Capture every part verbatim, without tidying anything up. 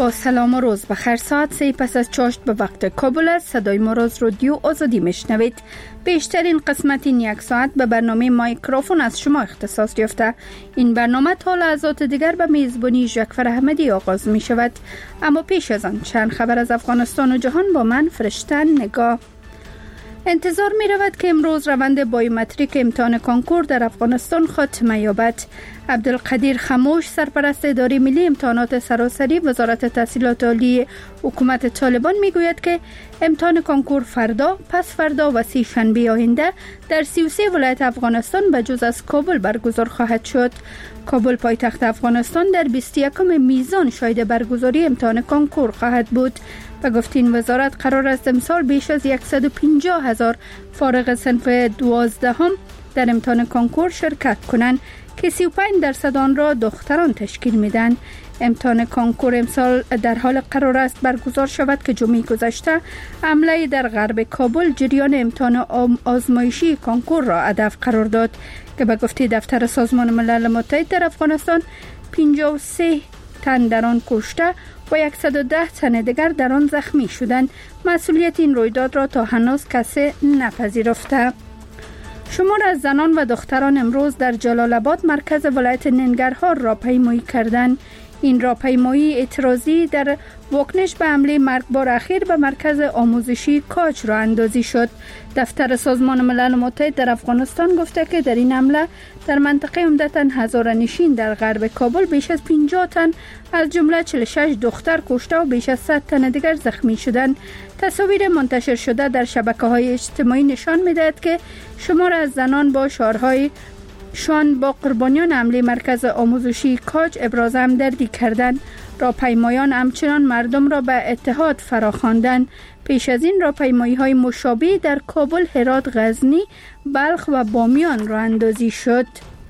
با سلام و روز بخیر. ساعت سه پس از چاشت به وقت کابل است. صدای ما را از رادیو آزادی میشنوید. بیشترین قسمت این یک ساعت به برنامه مایکروفون از شما اختصاص یافته. این برنامه تا لحظات دیگر به میزبانی جعفر احمدی آغاز می شود. اما پیش از آن چند خبر از افغانستان و جهان با من فرشته نگاه. انتظار می رود که امروز روند بایومتریک امتحان کنکور در افغانستان خاتمه یابد. عبدالقدیر خموش، سرپرست اداره ملی امتحانات سراسری وزارت تحصیلات عالی حکومت طالبان می گوید که امتحان کنکور فردا، پس فردا و سه شنبه آینده در سی و سه ولایت افغانستان به جز از کابل برگزار خواهد شد. کابل پایتخت افغانستان در بیست و یکم میزان شاهد برگزاری امتحان کنکور خواهد بود. به گفته این وزارت قرار است امسال بیش از صد و پنجاه هزار فارغ صنف دوازدهم در امتحان کنکور شرکت کنند که سی و پنج درصد آن را دختران تشکیل میدن. امتحان کنکور امسال در حال قرار است برگزار شود که جمعه گذشته حمله در غرب کابل جریان امتحان آزمایشی کنکور را هدف قرار داد که به گفته دفتر سازمان ملل متحد در افغانستان پنجاه و سه تن در آن کشته و صد و ده تن دیگر در آن زخمی شدند. مسئولیت این رویداد را تا هنوز کسی نپذیرفته. شمار از زنان و دختران امروز در جلال آباد مرکز ولایت ننگرهار راهپیمایی کردند. این راهپیمایی اعتراضی در واکنش به حمله مرگبار اخیر به مرکز آموزشی کاج راه اندازی شد. دفتر سازمان ملل متحد در افغانستان گفته که در این حمله در منطقه عمدتاً هزاره‌نشین در غرب کابل بیش از پنجاه تن از جمله چهل و شش دختر کشته و بیش از صد تن دیگر زخمی شدند. تصاویر منتشر شده در شبکه‌های اجتماعی نشان می‌دهد که شمار از زنان با شعارهای شان با قربانیان حمله مرکز آموزشی کاج ابراز همدردی کردند. راهپیمایان همچنان مردم را به اتحاد فراخواندند. پیش از این راهپیمایی‌های مشابه در کابل، هرات، غزنی، بلخ و بامیان راه اندازی شد.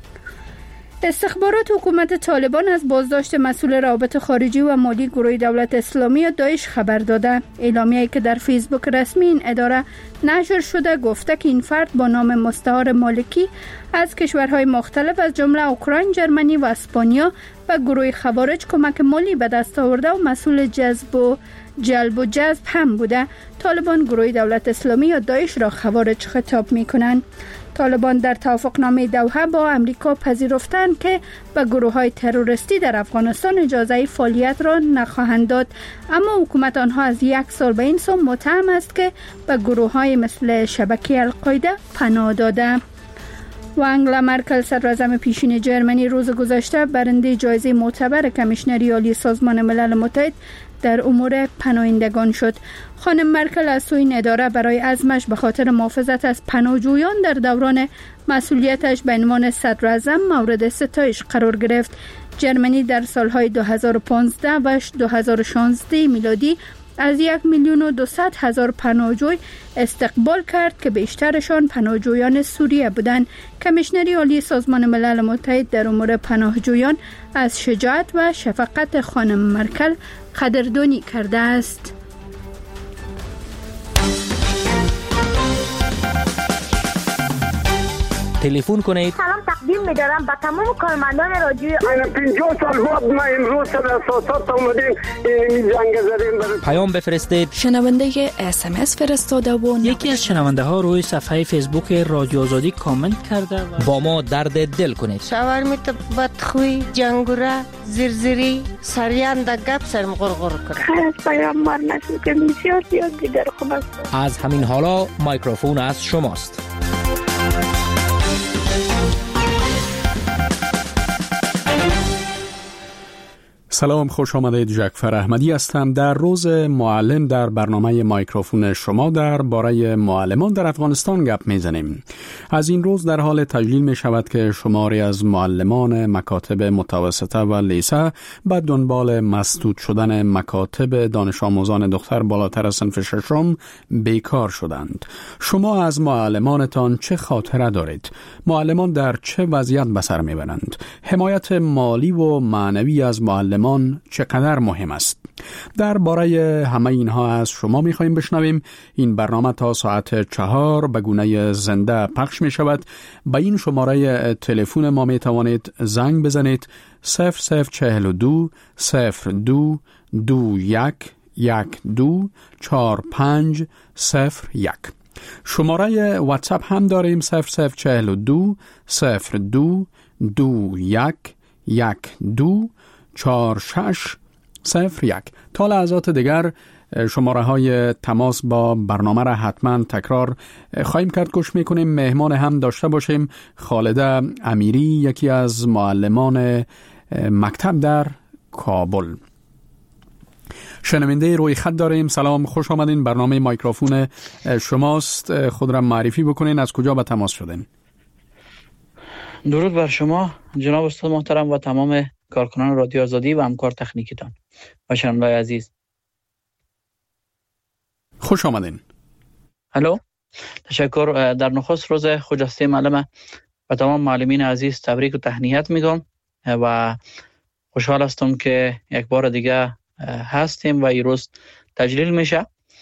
استخبارات حکومت طالبان از بازداشت مسئول روابط خارجی و مالی گروه دولت اسلامی یا داعش خبر داده. اعلامیه‌ای که در فیسبوک رسمی این اداره نشر شده گفته که این فرد با نام مستعار مالکی از کشورهای مختلف از جمله اوکراین، جرمنی و اسپانیا و گروه خوارج کمک مالی به دست آورده و مسئول جذب و جلب و جذب هم بوده. طالبان گروه دولت اسلامی یا داعش را خوارج خطاب می‌کنند. طالبان در توافقنامه دوحه با امریکا پذیرفتند که به گروه‌های تروریستی در افغانستان اجازه فعالیت را نخواهند داد، اما حکومت آنها از یک سال به این سو متهم است که به گروه‌های مثل شبکه القاعده پناه داده. و انگلا مرکل صدراعظم پیشین جرمنی روز گذشته برنده جایزه معتبر کمیشنری عالی سازمان ملل متحد در امور پناهندگان شد. خانم مرکل از سوی این اداره برای عزمش به خاطر محافظت از پناهجویان در دوران مسئولیتش به عنوان صدراعظم مورد ستایش قرار گرفت. جرمنی در سالهای دو هزار و پانزده و دو هزار و شانزده میلادی از یک میلیون و دویست هزار پناهجوی استقبال کرد که بیشترشان پناهجویان سوریه بودند. کمیشنری عالی سازمان ملل متحد در امور پناهجویان از شجاعت و شفقت خانم مرکل قدردانی کرده است. تلفن کنید. سلام تقدیم می‌دارم به تمام کارمندان رادیوی من پنجاه سال بعد ما امروز در اساسات اومدیم این جنگ زدیم برای پیام بفرستید. شنونده اس ام اس فرستاده و یکی از شنونده ها روی صفحه فیسبوک رادیو آزادی کامنت کرده و با ما درد دل کنید. شاورمیت بدخوی، جنگوره، زرزری، سریان در گپ سرم غرغر کنه. خیلی پیام مار نشد که بسیار زیاد دیگر خوب است. از همین حالا مایکروفون از شماست. سلام، خوش آمدید. جعفر احمدی هستم. در روز معلم در برنامه مایکروفون شما در باره معلمان در افغانستان گپ میزنیم. از این روز در حال تجلیل می شود که شماری از معلمان مکاتب متوسطه و لیسه به دنبال مسدود شدن مکاتب دانش آموزان دختر بالاتر از صنف ششم بیکار شدند. شما از معلمانتان چه خاطره دارید؟ معلمان در چه وضعیت به سر میبرند؟ حمایت مالی و معنوی از معلمان معلمان چقدر مهم است. درباره همه اینها از شما می‌خواهیم بشنویم. این برنامه تا ساعت چهار به گونه زنده پخش می شود. به این شماره تلفن ما می توانید زنگ بزنید صفر صفر چهل و دو صفر دو دو یک یک دو چهار پنج صفر یک. شماره واتساپ هم داریم صفر صفر چهل و دو صفر دو دو یک یک دو چهار شش صفر یک. تا لحظات دیگر شماره های تماس با برنامه را حتما تکرار خواهیم کرد. گوش میکنیم. مهمان هم داشته باشیم خالده امیری، یکی از معلمان مکتب در کابل. شنونده روی خط داریم. سلام، خوش آمدین. برنامه مایکروفون شماست. خود را معرفی بکنین. از کجا به تماس شدین؟ درود بر شما جناب استاد محترم و تمام کارکنان رادیو آزادی و همکار تکنیکتان و شنونده‌های عزیز. خوش آمدین. الو، تشکر. در نخست روز خجسته معلم و تمام معلمین عزیز تبریک و تهنیت میگم و خوشحال هستم که یک بار دیگه هستیم و این روز تجلیل میشه.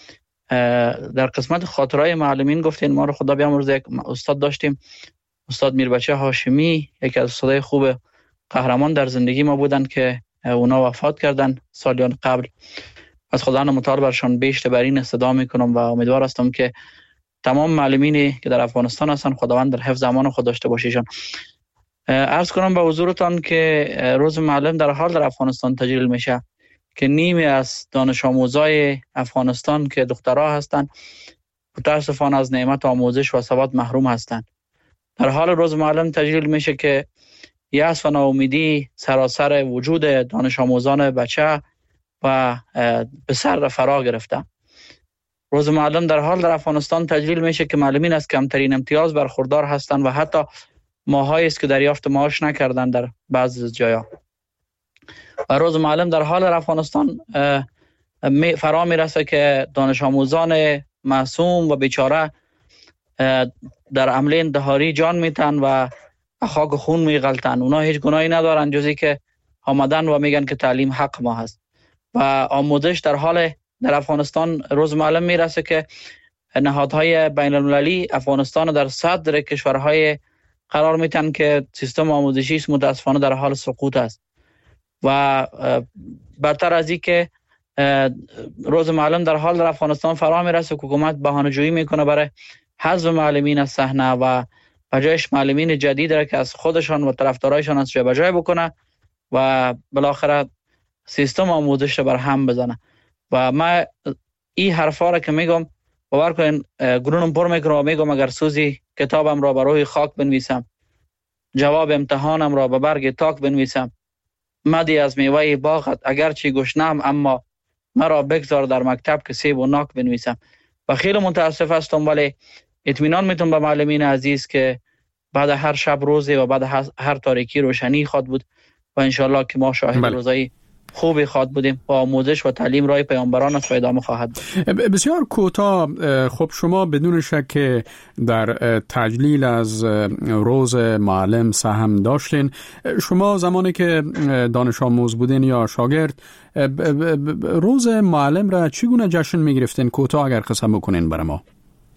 در قسمت خاطرهای معلمین گفتین ما رو خدا بیامرزه. یک استاد داشتیم، استاد میربچه هاشمی، یکی از استادای خوب قهرمان در زندگی ما بودن که اونا وفات کردن سالیان قبل. از خداوند متعال برشان بیشتر بر این صدا میکنم و امیدوار هستم که تمام معلمینی که در افغانستان هستن خداوند در حفظ امان خود داشته باشیشان. عرض کنم به حضورتان که روز معلم در حال در افغانستان تجلیل میشه که نیمی از دانش آموزای افغانستان که دخترها هستند متاسفانه از نعمت آموزش و سواد محروم هستند. در حال روز معلم تجلیل میشه که یأس و ناامیدی سراسر وجود دانش آموزان بچه و به سر فرا گرفته. روز معلم در حال در افغانستان تجلیل میشه که معلمین از کمترین امتیاز برخوردار هستند و حتی ماهایی است که دریافت معاش نکردن در بعضی از جاها. و روز معلم در حال در افغانستان فرا میرسه که دانش آموزان معصوم و بیچاره در حمله انتحاری جان میتن و خاک و خون میغلطن. اونا هیچ گناهی ندارن جزی که آمدن و میگن که تعلیم حق ما هست. و آموزش در حال در افغانستان روز معلم میرسه که نهادهای بین المللی افغانستان در صدر کشورهای قرار میتن که سیستم آموزشی متاسفانه در حال سقوط است. و برتر از این که روز معلم در حال در افغانستان فرا میرسه که حکومت بهانه‌جویی میکنه برای حذف معلمین از صحنه و بجایش معلمین جدید را که از خودشان و طرفدارایشان از جای بجای بکنه و بالاخره سیستم آموزش را بر هم بزنه. و ما این حرفا را که میگم باور کنین گرونم پر میکنم و میگم اگر سوزی کتابم را بر روی خاک بنویسم، جواب امتحانم را به برگ تاک بنویسم، مدی از میوه باغت اگرچه گشنم اما مرا بگذار در مکتب که سیب و ناک بنویسم. و خیلی متاسف هستم ولی اطمینان میتونم به معلمین عزیز که بعد هر شب روزی و بعد هر تاریکی روشنی خواد بود و انشالله که ما شاهد بله. روزایی خوبی خواد بودیم و آموزش و تعلیم رای پیامبران است و ادامه خواهد بود. بسیار کوتاه. خب شما بدون شک که در تجلیل از روز معلم سهم داشتین. شما زمانی که دانش آموز بودین یا شاگرد روز معلم را چگونه جشن میگرفتین؟ کوتاه اگر قسم بکنین برای ما.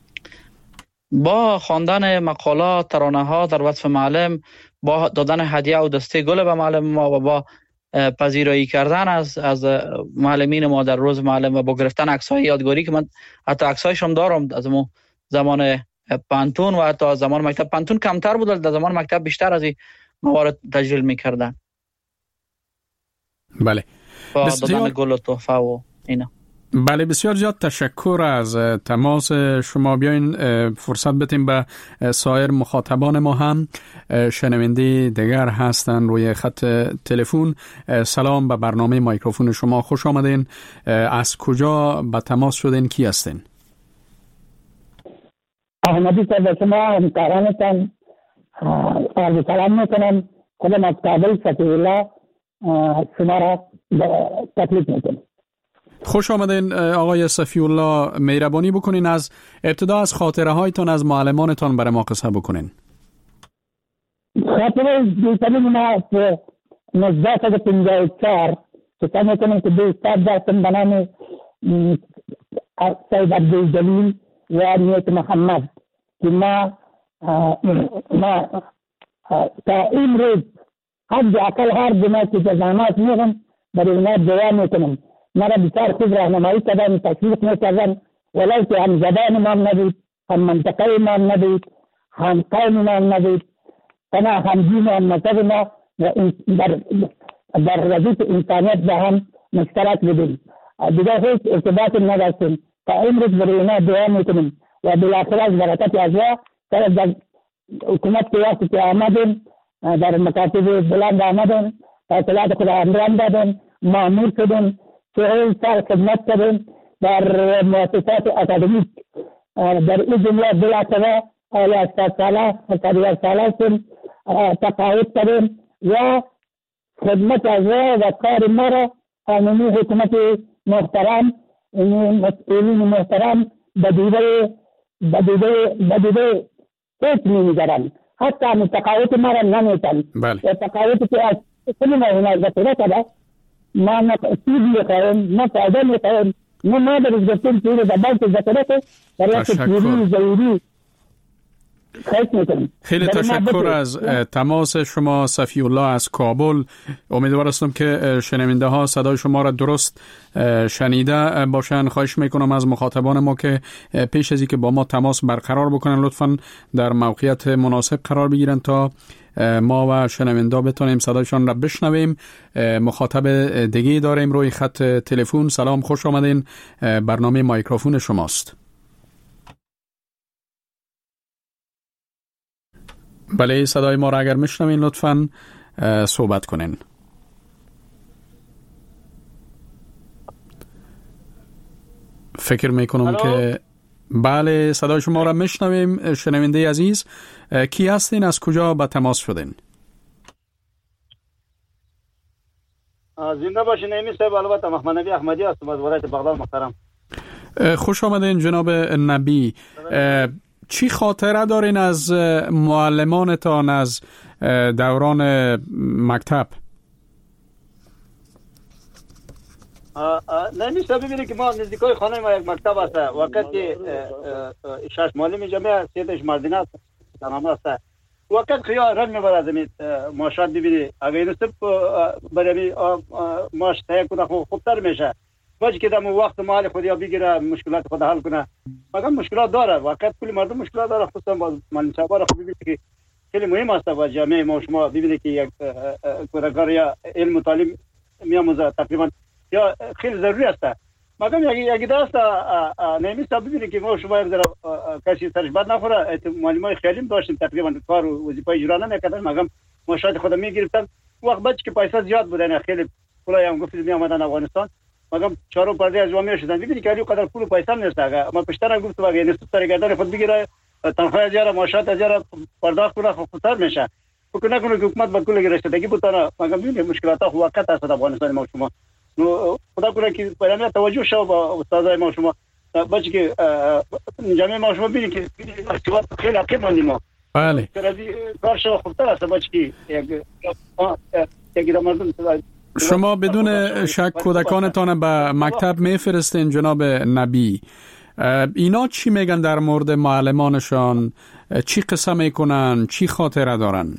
با خواندن مقالات، ترانه ها در وصف معلم، با دادن هدیه و دسته گل به معلم ما و با پذیرایی کردن از از معلمین ما در روز معلم و با گرفتن عکس‌های یادگاری که من حتی عکس‌هایشون دارم از زمان پانتون و حتی زمان مکتب. پانتون کمتر بود، در زمان مکتب بیشتر از این موارد تجلیل می‌کردن. بله. با دادن گل و تحفه و اینا. بله، بسیار زیاد تشکر از تماس شما. بیاین فرصت بدیم به سایر مخاطبان ما هم. شنونده دیگر هستن روی خط تلفن. سلام، به برنامه مایکروفون شما خوش آمدین. از کجا به تماس شدین؟ کی هستین؟ احمدی صاحب، شما همکارانتان عرض سلام میکنم. خودم از کابل فتح الله شما را تکلیف میکنم. خوش آمدین آقای صفی الله. مهربانی بکنین از ابتدا از خاطره هایتان از معلمانتان برای ما قصه بکنین. خاطره دیتلی من از نزده تا پنجاه و چهار شکر میکنم که دو استاد داشتم به نام سید عبدالجلیل و نیت محمد که ما ما تا این روز حد اقل هر جمعه که جزامات میگم برای اینا دعا میکنم. مرا بسیار خوب راهنمایی کردن، تشویق میکردن، ولو که هم زبان ما نبود، هم منطقه ما نبود، هم قوم ما نبود، تنها هم دین و هم مذهب ما در در ردیف انسانیت با هم مشترک بودیم. دیگر هیچ ارتباط نداشتیم. تا این روز برای اینا دعا میکنیم و بالاخره از برکت الله در حکومت که وقتی که آمدیم در مکاتب بلند آمدیم، اطلاعات خود انجام دادیم، مامور شدیم، چهل سال خدمت کردیم در مؤسسات اکادمیک. در این جمله بالاخره اهل هشتاد ساله و ساله شدیم، تقاعد کردیم و خدمت از و کار ما را قانونی حکومت محترم، این مسئولین محترم بدیده بدیده بدیده هیچ نمی‌دارن، حتی متقاعد ما را نمیتن. بله. تقاعدی که از کلی ما هنر ذکره کرده، ما نه سود میخواهیم، نه فایده میخواهیم، نه ما در گفتیم که در بانک ذکره که در یک تجوری ضروری خیلی تشکر از تماس شما صفی الله از کابل. امیدوار هستم که شنونده ها صدای شما را درست شنیده باشن. خواهش میکنم از مخاطبان ما که پیش از اینکه با ما تماس برقرار بکنن لطفاً در موقعیت مناسب قرار بگیرن تا ما و شنونده بتونیم صدایشان را بشنویم. مخاطب دیگه داریم روی خط تلفن. سلام، خوش آمدین، برنامه مایکروفون شماست. بله، صدای ما را اگر میشنوین لطفاً صحبت کنین. فکر میکنم هلو. که بله صدای شما را میشنویم. شنونده عزیز، کی هستین؟ از کجا به تماس شدین؟ زنده باشین. ایمی صاحب، البته محمد نبی احمدی هستم از ولایت بغداد محترم. خوش آمدین جناب نبی. چی خاطره دارین از معلمانتان از دوران مکتب؟ نمیشه ببینید که ما نزدیکای خانه ما یک مکتب است. وقت که شش معلم جمعه سیدش مردینه است تمام است. وقت خیال رنگ میبرد زمین ماشات ببینید اگر این سب برای ماش تهیه کنه خوبتر میشه. باید که دم وقت مال خودیا بگیره مشکلات خود حل کنه. مگر مشکلات داره، واقعا کلی مردم مشکلات داره، خصوصا با معلم صاحب خود ببینید که خیلی مهم است با جامعه ما. شما ببینید که یک کارگر یا علم و تعلیم میاموزه تقریبا یا خیلی ضروری است. مگر یک یک دست نمیشه ببینید که ما شما یک ذره کسی سرش بد نخوره. معلمای خیلی داشتیم تقریبا کار و وظیفه اجرا نمیکردن، مگر ماشات خود میگرفتن. وقت بعد که پیسه زیاد بودن خیلی پولای هم گفت می آمدن افغانستان، مگم چهارم پرده از جامعه شدن. ببینید که علی قدر پول پیسه نیست. اگه ما پشتر گفت واقعا نیست سر گردن خود بگیره تنخواه از یارا ماشات از یارا پرداخت کنه خودتر میشه. فکر نکنه که حکومت با کل گرفتگی بتونه. مگم ببینید مشکلات ها واقعا است افغانستان ما شما. نو خدا کنه که برای توجه شو با استادای ما شما باشه که جامعه ما شما ببینید که خیلی عقیب ماندیم ما. بله. کار شو خوبتر است باشه که یک یک مردم شما بدون شک کودکانتان به مکتب میفرستین جناب نبی. اینا چی میگن در مورد معلمانشان؟ چی قصه میکنن؟ چی خاطره دارن؟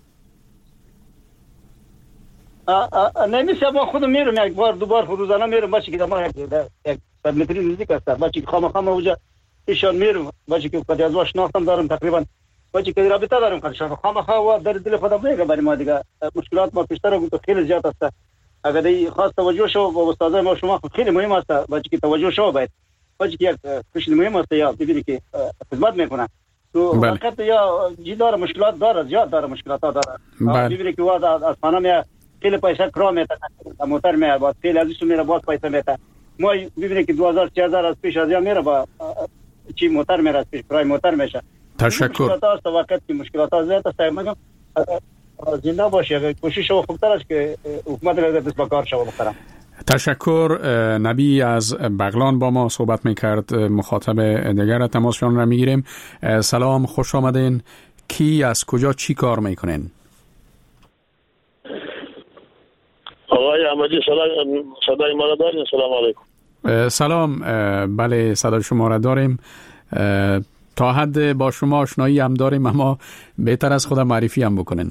نمیشه ما خودم میرم یک بار دو بار روزانه میرم باشه که ما یک صد متری نزدیک است باشه که خام خام اوجا ایشان میرم باشه که کدی از واش ناختم دارم تقریبا باشه که رابطه دارم کارشان خام خام در دل خودم میگه برای ما دیگه مشکلات ما پیشتر گفتم خیلی زیاد است. اگر ای خاص توجه شو با استادای ما شما خیلی مهم است باشه که توجه شو باید باشه که خیلی مهم است یا ببینید که خدمت میکنن تو وقت یا جی داره مشکلات داره زیاد داره مشکلات داره. ببینید که واز از خانه می خیلی پیسه کرام میته موتر می با خیلی ازش میره باز پیسه میته. ما ببینید که دو هزار سه هزار از پیش از یا میره با چی موتر میره از پیش کرای موتر میشه. تشکر. مشکلات است وقت که مشکلات زیاد است. میگم زنده باشه، کوشش شما خوبتر است که حکومت را دست به کار شما بخورم. تشکر. نبی از بغلان با ما صحبت میکرد. مخاطب دیگر تماسشان را میگیریم. سلام، خوش آمدین. کی از کجا چی کار میکنین؟ آقای احمدی صدای ما را دارین؟ سلام علیکم. سلام. بله صدای شما را داریم. تا حد با شما آشنایی هم داریم، اما بهتر از خودم معرفی هم بکنین.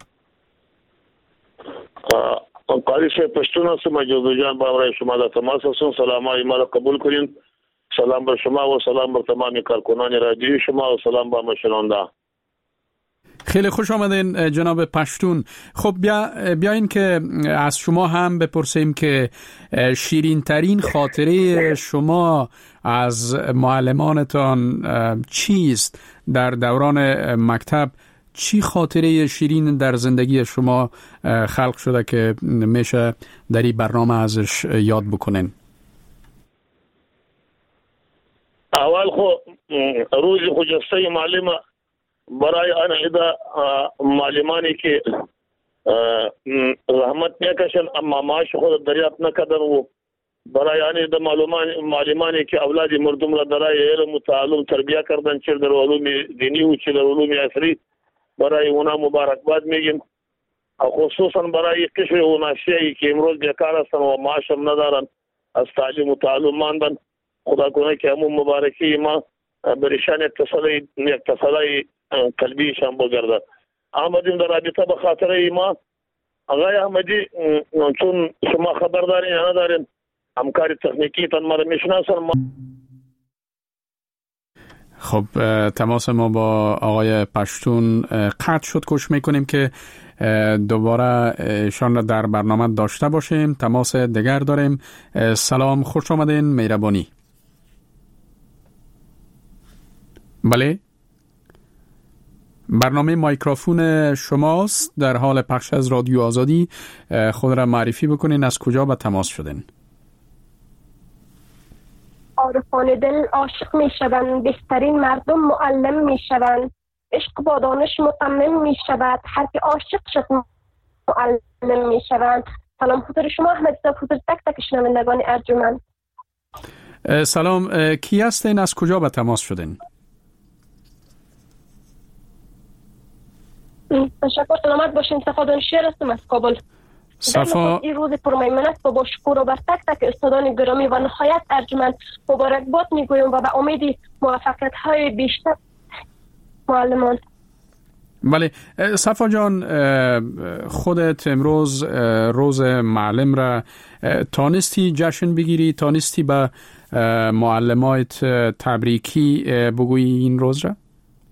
قاری صاحب پشتون هستم، اجازه جان با برای شما در تماس هستم. سلام های ما را قبول کنین. سلام بر شما و سلام بر تمام کارکنان رادیوی شما و سلام با شنونده. خیلی خوش آمدین جناب پشتون. خب بیا بیاین که از شما هم بپرسیم که شیرین ترین خاطره شما از معلمانتان چیست در دوران مکتب؟ چی خاطره شیرین در زندگی شما خلق شده که میشه در این برنامه ازش یاد بکنین؟ اول خو روز خجسته معلم برای آن ایده معلمانی که رحمت میکشن اما معاش خود دریافت نکردن و برای آن ایده معلمانی که اولاد مردم را برای علم و تعلم تربیه کردن، چه در علوم دینی و چه در علوم عصری، برای اونا مبارکباد میگیم. خصوصا برای قشر و ناشیه‌ای که امروز بیکار هستن و معاش هم ندارن، از تعلیم و تعلم ماندن. خدا کنه که همون مبارکی ما برشان اتصالی اتصالی قلبیشان بگرده. آمدیم در رابطه به خاطره ما. آقای احمدی، چون شما خبر دارین یا ندارین، همکاری تکنیکی تان ما را میشناسن. ما خب تماس ما با آقای پشتون قطع شد. کوشش میکنیم که دوباره ایشان را در برنامه داشته باشیم. تماس دیگر داریم. سلام، خوش آمدین، مهربانی. بله، برنامه مایکروفون شماست، در حال پخش از رادیو آزادی. خود را معرفی بکنین، از کجا به تماس شدین؟ عارفان دل عاشق می شوند، بهترین مردم معلم می شوند، عشق با دانش متمم می شود، هر که عاشق شد معلم می شوند. سلام حضور شما احمد صاحب، حضور تک تک شنوندگان ارجمند. سلام، کی هستین؟ از کجا به تماس شدین؟ تشکر، سلامت باشین. صفا دانشیر هستم از کابل. صفا، این روز پرمیمنت با باشکور و بر تک تک استادان گرامی و نهایت ارجمند مبارکباد میگویم و به امید موفقیت های بیشتر معلمان. بله صفا جان، خودت امروز روز معلم را تانستی جشن بگیری؟ تانستی به معلمایت تبریکی بگویی این روز را؟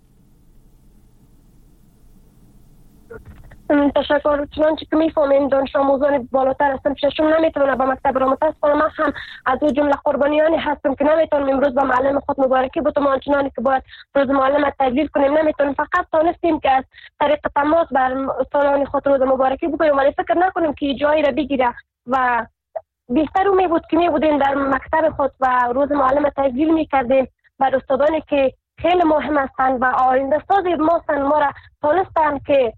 تشکر. چنانچه که میفهمیم دانش آموزان بالاتر هستن، پیششون نمیتونه به مکتب را متاسفانه من هم از اون جمله قربانیانی هستم که نمیتونم امروز به معلم خود مبارکی بتم آنچنانی که باید روز معلم تجلیل کنیم نمیتونیم. فقط تانستیم که از طریق تماس بر استادان خود روز مبارکی بگوییم، ولی فکر نکنیم که جایی را بگیره و بهتر می بود که می بودیم در مکتب خود و روز معلم تجلیل میکردیم بر استادانی که خیلی مهم هستند و آینده ساز ما هستند. ما را تانستند که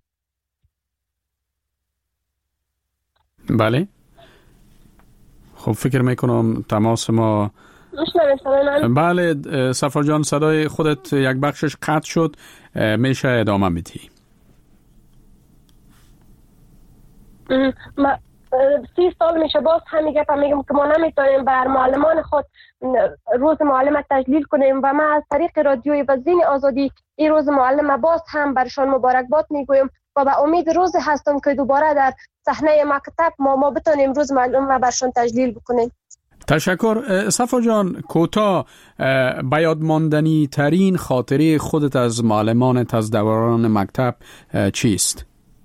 بله. خب فکر میکنم تماس ما بله صفا جان، صدای خودت یک بخشش قطع شد، میشه ادامه بدی؟ سی سال میشه باز همین گپ میگم که ما نمیتونیم بر معلمان خود روز معلم تجلیل کنیم و ما از طریق رادیوی و زین آزادی این روز معلم باز هم برشان مبارکباد میگویم و به امید روز هستم که دوباره در صحنه مکتب ما ما بتونیم روز معلم و برشان تجلیل بکنیم. تشکر. صفا جان، کوتاه به یاد ماندنی ترین خاطره خودت از معلمانت از دوران مکتب چیست؟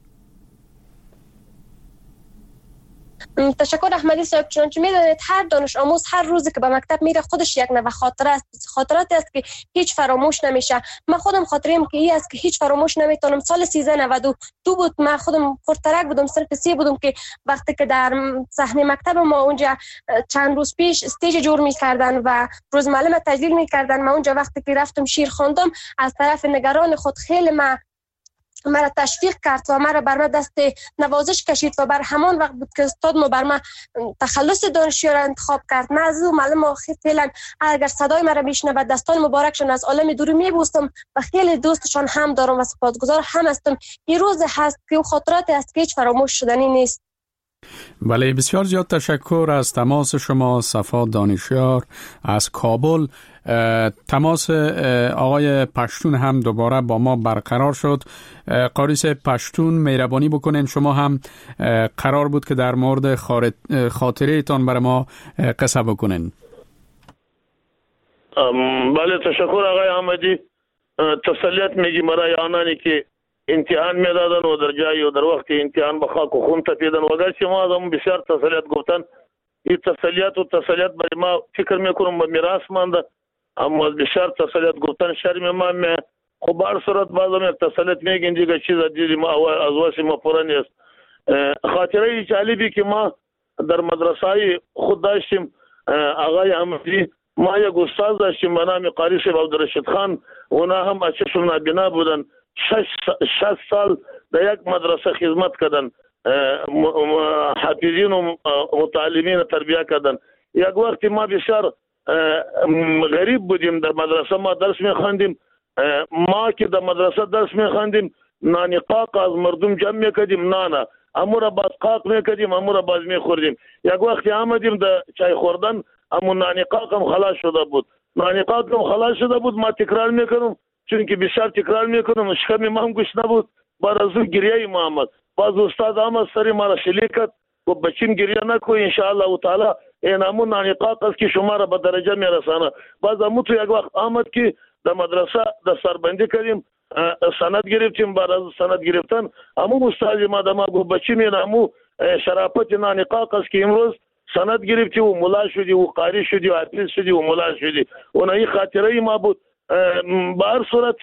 تشکر احمدی صاحب. چنانچه میدونید هر دانش آموز هر روزی که به مکتب میره خودش یک نوع خاطره است، خاطراتی است که هیچ فراموش نمیشه. من خودم خاطره‌ام که این است که هیچ فراموش نمیتونم. سال سیزده نود و دو بود، من خودم پرترک بودم، صرف سی بودم که وقتی که در صحنه مکتب ما اونجا چند روز پیش استیج جور میکردن و روز معلم تجلیل میکردن، من اونجا وقتی که رفتم شیر خواندم از طرف نگران خود خیلی من مرا تشویق کرد و مرا بر من دست نوازش کشید و بر همان وقت بود که استاد ما بر من تخلص دانشجو را انتخاب کرد. من از او معلم آخر فعلا اگر صدای مرا میشنود دستان مبارکشان از عالم دور میبوستم و خیلی دوستشان هم دارم و سپاسگزار هم هستم. این روز هست که او خاطرات است که هیچ فراموش شدنی نیست. بله، بسیار زیاد تشکر از تماس شما صفا دانشیار از کابل. تماس آقای پشتون هم دوباره با ما برقرار شد. قاریس پشتون، مهربانی بکنین، شما هم قرار بود که در مورد خاطره تان برای ما قصه بکنین. بله، تشکر آقای احمدی. تسلیت میگی برای آنانی که امتحان میدادن و در جایی و در وقت امتحان به خاک و خون تپیدن و اگرچه ما از هم بسیار تسلیت گفتن، این تسلیت و تسلیت برای ما فکر میکنم به میراث مانده، اما بسیار تسلیت گفتن شرم ما می خب هر صورت بعضم یک تسلیت میگین دیگه چیز دیدی ما از واسی ما پورا نیست. خاطره جالبی که ما در مدرسه خود داشتیم آقای احمدی، ما یک استاد داشتیم به نام قاری صاحب عبدالرشید خان، اونا هم چشم نابینا بودن، شش شش سال در یک مدرسه خدمت کردن، حافظین و متعلمین تربیت کردن. یک وقتی ما بسیار غریب بودیم، در مدرسه ما درس میخواندیم، ما که در مدرسه درس میخواندیم نانی قاق از مردم جمع میکردیم، نانا امو را باز قاق میکردیم، امو را باز میخوردیم. یک وقتی آمدیم در چای خوردن، امو نانی قاق هم خلاص شده بود، نانی قاق هم خلاص شده بود. ما تکرار میکنم چون که بسیار تکرار میکنم، شکم ما هم گوش نبود، بعد از اون گریه ما آمد. باز استاد آمد سری ما را شلیک کرد و بچین گریه نکو انشاءالله تعالی این همون نانی قاق است که شما را به درجه میرسانه. باز همون تو یک وقت آمد که در مدرسه در سربندی کردیم، سند گرفتیم. بعد از سند گرفتن همون استاد ما در ما گفت بچین این همون شرافت نانی قاق است که امروز سند گرفتی و ملا شدی و قاری شدی و حافظ شدی و ملا شدی. اون این خاطره ما بود. به هر صورت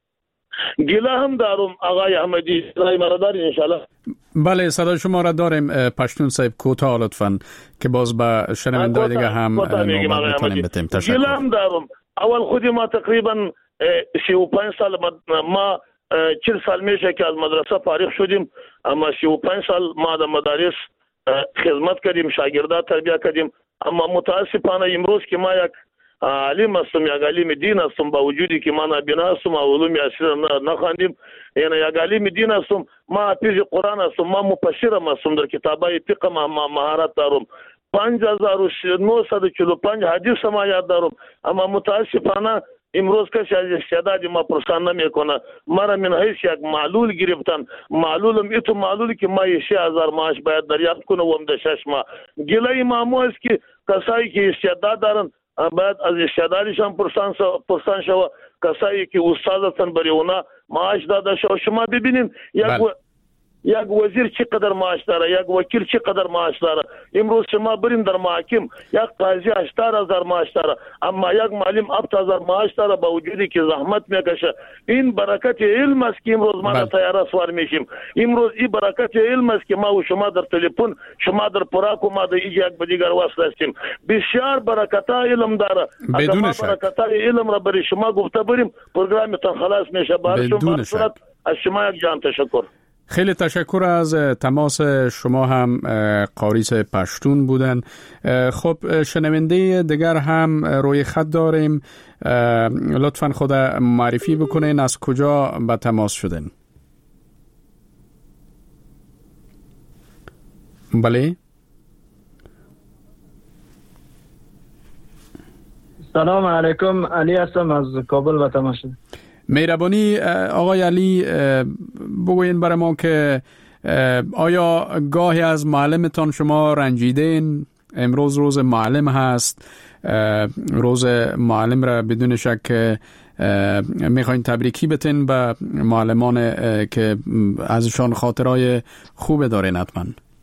گله هم دارم آقای احمدی، صدای مرا داری انشاءالله؟ بله، صدای شما را داریم پشتون صاحب. کوتاه لطفاً که باز به شنونده‌های دیگه هم نوبت بتونیم بتیم. تشکر. گله هم دارم. اول خودی ما تقریبا سی و پنج سال ما چهل سال میشه که از مدرسه فارغ شدیم، اما سی و پنج سال ما در مدارس خدمت کردیم، شاگردان تربیت کردیم. اما متاسفانه امروز که ما یک عالم هستم، یک عالم دین هستم، با وجودی که ما نابینا هستم و علوم عصری نخواندیم، یعنی یک عالم دین هستم، ما حافظ قرآن هستم، ما مفسرم هستم، در کتابای فقه ما مهارت دارم، پنج هزار و نهصد و چهل و پنج حدیث ما یاد دارم. اما متاسفانه امروز کسی از استعداد ما پرسان نمیکنه. مرا من حیث یک معلول گرفتن، معلولم ایتو معلولی که ما سه هزار معاش باید دریافت کنه و هم در شش ماه. گله امامو است که کسایی که استعداد دارن باید از استعدادشان پرسان پرسان شود. کسایی که استاد هستن برای اونا معاش داده شود. شما ببینین یک و... یک وزیر چقدر معاش داره، یک وکیل چقدر معاش داره. امروز شما برین در محاکم یک قاضی هشتاد هزار معاش داره، اما یک معلم هفت هزار معاش داره، با وجودی که زحمت میکشه. این برکت علم است که امروز ما در طیاره سوار میشیم. امروز این برکت علم است که ما و شما در تلفن، شما در پراک و ما در یک به دیگر وصل هستیم. بسیار برکت علم داره. اگر ما برکت علم را برای شما گفته بریم پروگرامتان خلاص میشه. بدون شک. از شما یک جان تشکر. خیلی تشکر از تماس شما. هم قاریس پشتون بودن. خب شنونده دیگر هم روی خط داریم. لطفاً خود معرفی بکنین، از کجا به تماس شدین؟ بله. سلام علیکم، علی هستم از کابل به تماس شدم. مهربانی آقای علی بگوین برای ما که آیا گاهی از معلمتان شما رنجیدین؟ امروز روز معلم هست، روز معلم را بدون شک میخواین تبریکی بتین به معلمان که ازشان خاطرهای خوب دارین. حتما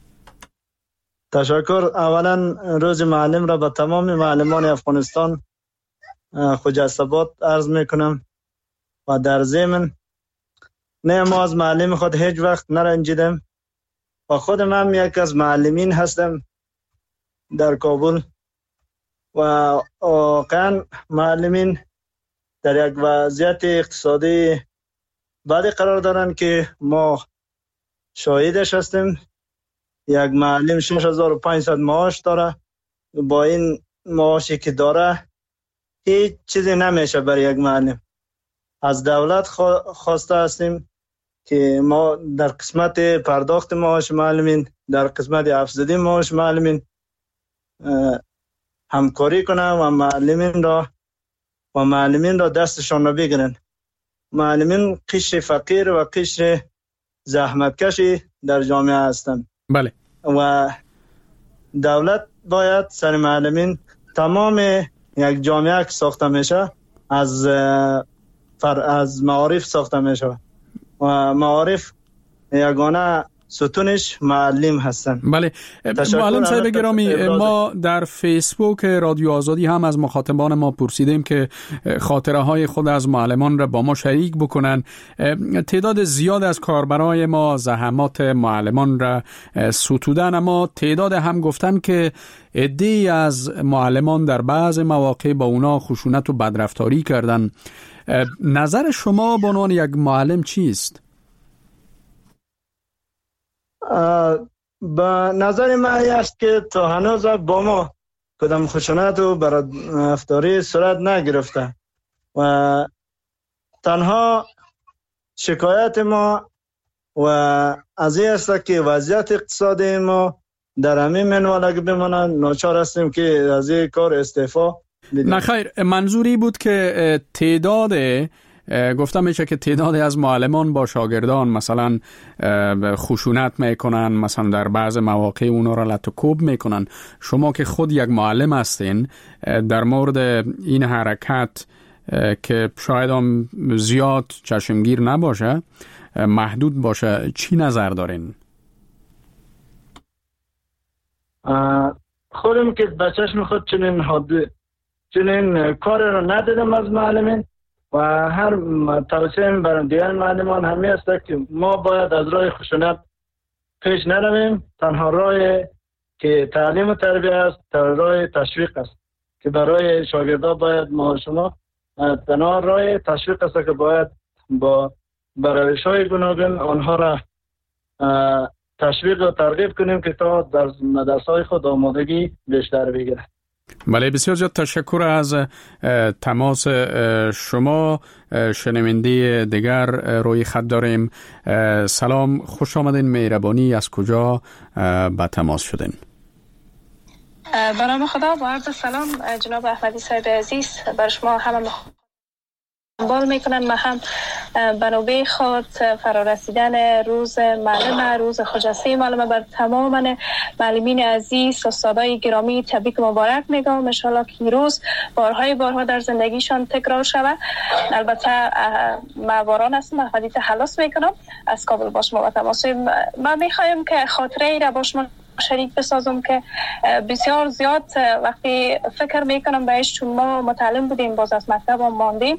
تشکر. اولا روز معلم را به تمام معلمان افغانستان خجسته عرض میکنم و در ضمن نه ما از معلم خود هیچ وقت نرنجیدم و خودم هم یک از معلمین هستم در کابل و واقعا معلمین در یک وضعیت اقتصادی بعدی قرار دارن که ما شاهدش هستیم. یک معلم شش هزار و پانصد معاش داره، با این معاشی که داره هیچ چیزی نمیشه برای یک معلم. از دولت خواسته هستیم که ما در قسمت پرداخت معاش معلمین، در قسمت افزودی معاش معلمین همکاری کنن و معلمین را و معلمین را دستشان را بگیرن. معلمین قشر فقیر و قشر زحمتکشی در جامعه هستند. بله. و دولت باید سر معلمین تمام یک جامعه که ساخته میشه از فر از معارف ساخته میشه و معارف یگانه ستونش معلم هستن. بله. معلم صاحب گرامی، ما در فیسبوک رادیو آزادی هم از مخاطبان ما پرسیدیم که خاطره های خود از معلمان را با ما شریک بکنن. تعداد زیاد از کاربرای ما زحمات معلمان را ستودن، اما تعداد هم گفتن که عده‌ای از معلمان در بعض مواقع با اونا خشونت و بدرفتاری کردن. نظر شما به عنوان یک معلم چیست؟ به نظر من است که تا هنوز با ما کدام خشونت و بدرفتاری صورت نگرفته و تنها شکایت ما و از این است که وضعیت اقتصادی ما در همین منوال بمانه. ناچار هستیم که از این کار استعفا بدیم. نه خیر، منظوری بود که تعداد گفتم میشه که تعدادی از معلمان با شاگردان مثلا خشونت میکنن، مثلا در بعض مواقع اونا را لط و کوب میکنن. شما که خود یک معلم هستین، در مورد این حرکت که شاید هم زیاد چشمگیر نباشه، محدود باشه، چی نظر دارین؟ خودم که بچهش میخواد چنین حد چنین کار رو ندیدم از معلمین و هر توصیه برای دیگر معلمان همی است که ما باید از راه خشونت پیش نرویم. تنها راه که تعلیم و تربیه است، راه تشویق است که برای شاگردان باید ما شما تنها راه تشویق است که باید با برایش های گوناگون آنها را تشویق و ترغیب کنیم که تا در مدرسه های خود آمادگی بیشتر بگیرند. بله، بسیار زیاد تشکر از تماس شما. شنونده دیگر روی خط داریم. سلام، خوش آمدین. مهربانی، از کجا با تماس شدین؟ به نام خدا، با عرض سلام جناب احمدی صاحب عزیز. بر شما همه بال میکنن. ما هم به نوبه خود فرارسیدن روز معلم، روز خجسته معلم، بر تمام معلمین عزیز، استادای گرامی تبریک مبارک میگم. ان شاء الله که روز بارهای بارها در زندگیشان تکرار شود. البته معواران هستم، احمدی تخلص میکنم از کابل با شما با تماس. من میخوایم که خاطره ای را با شما شریک بسازم که بسیار زیاد وقتی فکر میکنم بهش، چون ما متعلم بودیم، باز از مکتب هم ماندیم،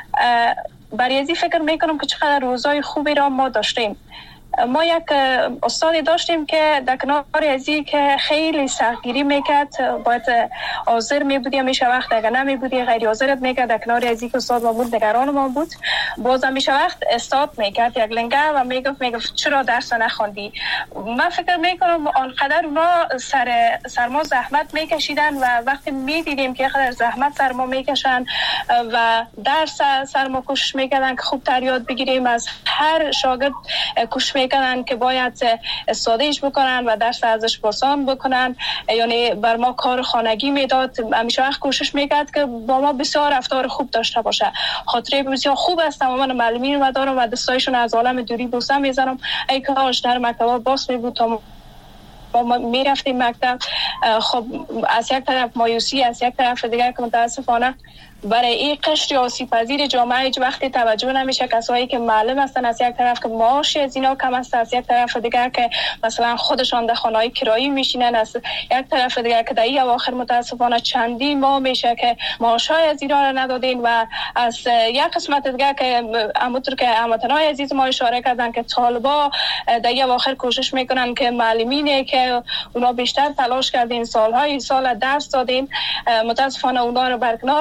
برای ازی فکر میکنم که چقدر روزای خوبی را ما داشتیم. ما یک استادی داشتیم که در کنار ازی که خیلی سختگیری میکرد، باید حاضر میبودی همیشه وقت، اگر نمیبودی غیر حاضرت میکرد. در کنار ازی که استاد ما بود، نگران ما بود، باز همیشه وقت استاد میکرد یک لنگه و میگفت میگفت چرا درس نخوندی. من فکر میکنم آنقدر اونا سر سر ما زحمت میکشیدن و وقتی میدیدیم که قدر زحمت سر ما میکشن و درس سر ما کوشش میکردن که خوب تر یاد بگیریم، از هر شاگرد کوشش میکنن که باید استادیش بکنن و درس ازش پرسان بکنن. یعنی بر ما کار خانگی میداد، همیشه وقت کوشش میکرد که با ما بسیار رفتار خوب داشته باشه. خاطره بسیار خوب است تمام معلمین و دارم و دستایشون از عالم دوری بوسه میزنم. ای کاش در مکتب باس می بود تا ما میرفتیم مکتب. خب از یک طرف مایوسی، از یک طرف دیگر که متاسفانه برای این قشر آسیب پذیر جامعه هیچ وقتی توجه نمیشه. کسایی که معلم هستن از یک طرف که معاش از اینا کم است، از یک طرف دیگر که مثلا خودشان در خانه‌های کرایی میشینن، از یک طرف دیگر که در این اواخر متاسفانه چندین ماه میشه که معاشای از اینا را ندادین و از یک قسمت دیگر که همونطور که هموطنای عزیز ما اشاره کردن که طالبا در این اواخر کوشش میکنن که معلمینه که اونا بیشتر تلاش کردین، سالهای سال درس دادین، متاسفانه اونا رو برکنار میکنن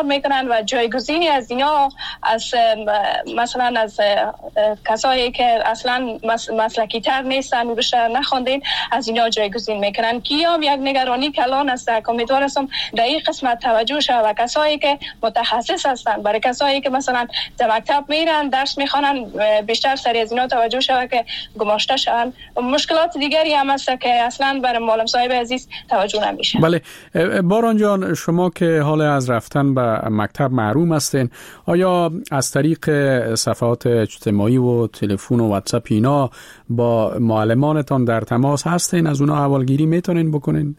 میکنن و جایگزینی از اینا از مثلا از کسایی که اصلا مسلکی تر نیستن و بیشتر نخوندین از اینا جایگزین میکنن که هم یک نگرانی کلان است که امیدوارم در این قسمت توجه شود و کسایی که متخصص هستن برای کسایی که مثلا در مکتب میرن درس میخوانن بیشتر سری از اینا توجه شود که گماشته شون. مشکلات دیگری هم هست که اصلا برای معلم صاحب عزیز توجه نمیشه. بله باران جان، شما که حال از رفتن به مکتب محروم هستین، آیا از طریق صفحات اجتماعی و تلفن و واتساپ اینا با معلمانتان در تماس هستین؟ از اونا احوالگیری میتونین بکنین؟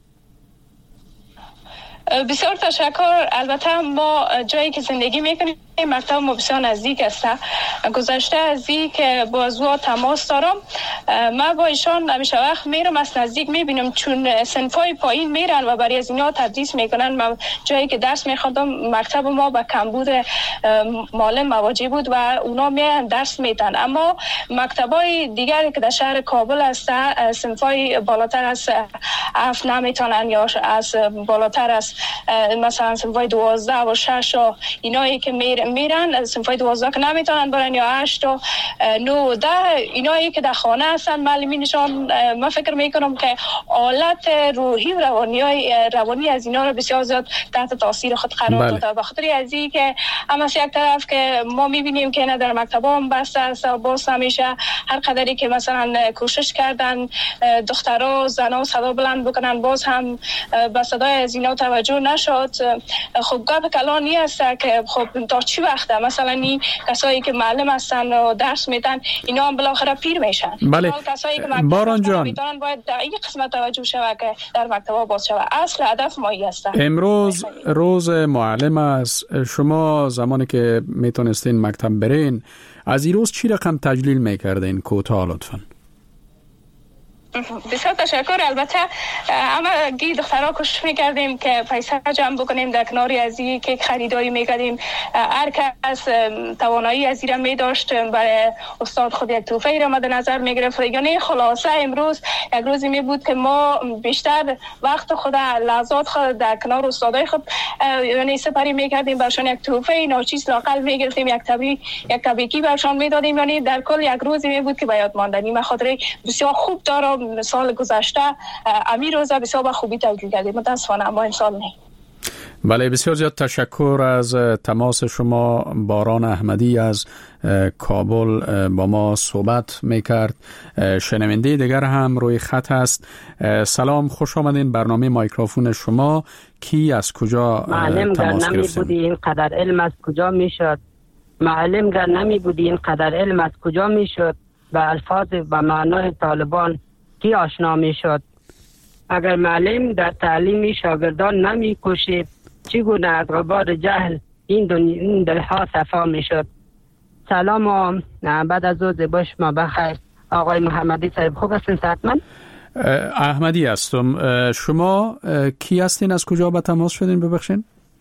بسیار تشکر. البته ما جایی که زندگی میکنیم مکتب ما بسیار نزدیک است. گذشته از این که با ازوا تماس دارم، من با ایشان همیشه وقت میرم از نزدیک میبینم چون صنفای پایین میرن و برای از اینا تدریس میکنن. من جایی که درس میخوندم مکتب ما با کمبود معلم مواجه بود و اونا میان درس میدن، اما مکتبای دیگری که در شهر کابل است صنفای بالاتر از هفت نمیتونن یا از بالاتر از مثلا صنفای دوازده و شش و اینایی که میرن میرن صنفای دوازده که نمیتونن برن یا هشت و نو ده اینایی که در خانه هستن معلمینشان. من فکر میکنم که حالت روحی و روانی روانی از اینا رو بسیار زیاد تحت تاثیر خود قرار داده. به خاطر از این که هم از یک طرف که ما میبینیم که نه در مکتبا هم بسته است و باز همیشه هر قدری که مثلا کوشش کردن دخترها زنها صدا بلند بکنن باز هم به صدای از اینا توجه نشد. خب گپ کلانی است که خب تا چی وقته مثلا این کسایی که معلم هستن و درس میدن اینا هم بالاخره پیر میشن. بله باران جان، باید در این قسمت توجه شود که در مکتبا باز شود. اصل هدف ما این است. امروز روز معلم است. شما زمانی که میتونستین مکتب برین از این روز چی رقم تجلیل میکردین؟ کوتاه لطفاً. بسیار تشکر. البته اما گی دخترها کوشش میکردیم که پیسه جمع بکنیم در کناری از این که خریداری میکردیم. هر کس توانایی از این می داشت برای استاد خود یک توفیق را مد نظر میگرفت. یعنی خلاصه امروز یک روزی می بود که ما بیشتر وقت خود لحظات خود در کنار استادای خود یعنی سپری میکردیم، برشان یک توفیق ناچیز لاقل میگرفتیم، یک تبریک یک تبریکی برشان میدادیم. یعنی در کل یک روزی می بود که به یاد ماندنی. من خاطره بسیار خوب دارم. سال گذشته امیر روزه بسیار با خوبی تجلیل کردیم، متاسفانه اما امسال نه. بله بسیار زیاد تشکر از تماس شما. باران احمدی از کابل با ما صحبت میکرد. شنونده دیگر هم روی خط است. سلام، خوش آمدین برنامه مایکروفون شما. کی از کجا معلم تماس گر نمی بودی اینقدر علم از کجا میشد؟ معلم گر نمی بودی اینقدر علم از کجا میشد؟ به الفاظ و معنای طالبان کی آشنا می شد؟ اگر معلم در تعلیم شاگردان نمی کشید چگونه از غبار جهل این دنیا این دلها صفا می شد؟ سلام و بعد از روز باش ما بخیر. آقای محمدی صاحب خوب هستین؟ صحتمند؟ احمدی هستم. شما کی هستین؟ از کجا به تماس شدین؟ ببخشین.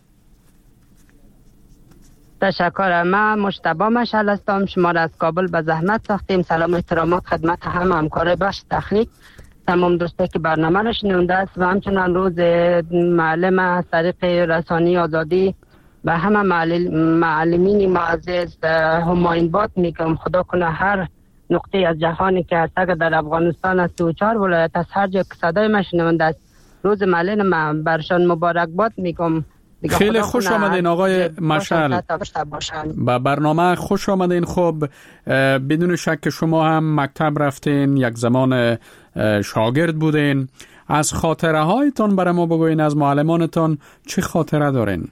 تشکر. من مجتبی مشعل هستم. شما را از کابل به زحمت ساختیم. سلام و احترامات خدمت همه همکار بخش تخنیک، تمام دوستایی که برنامه را شنونده است و همچنان روز معلم از طریق رسانه آزادی و همه معلمین معزز هماین باد میگم. خدا کنه هر نقطه از جهانی که هست اگر در افغانستان است و چهار ولایت از هر جا که صدای من شنونده است روز معلم من برشان مبارک باد میگم. خیلی خوش آمدین آقای مشعل. با برنامه خوش آمدین. خب بدون شک شما هم مکتب رفتین، یک زمان شاگرد بودین. از خاطره هایتان برای ما بگوین، از معلمانتان چه خاطره دارین؟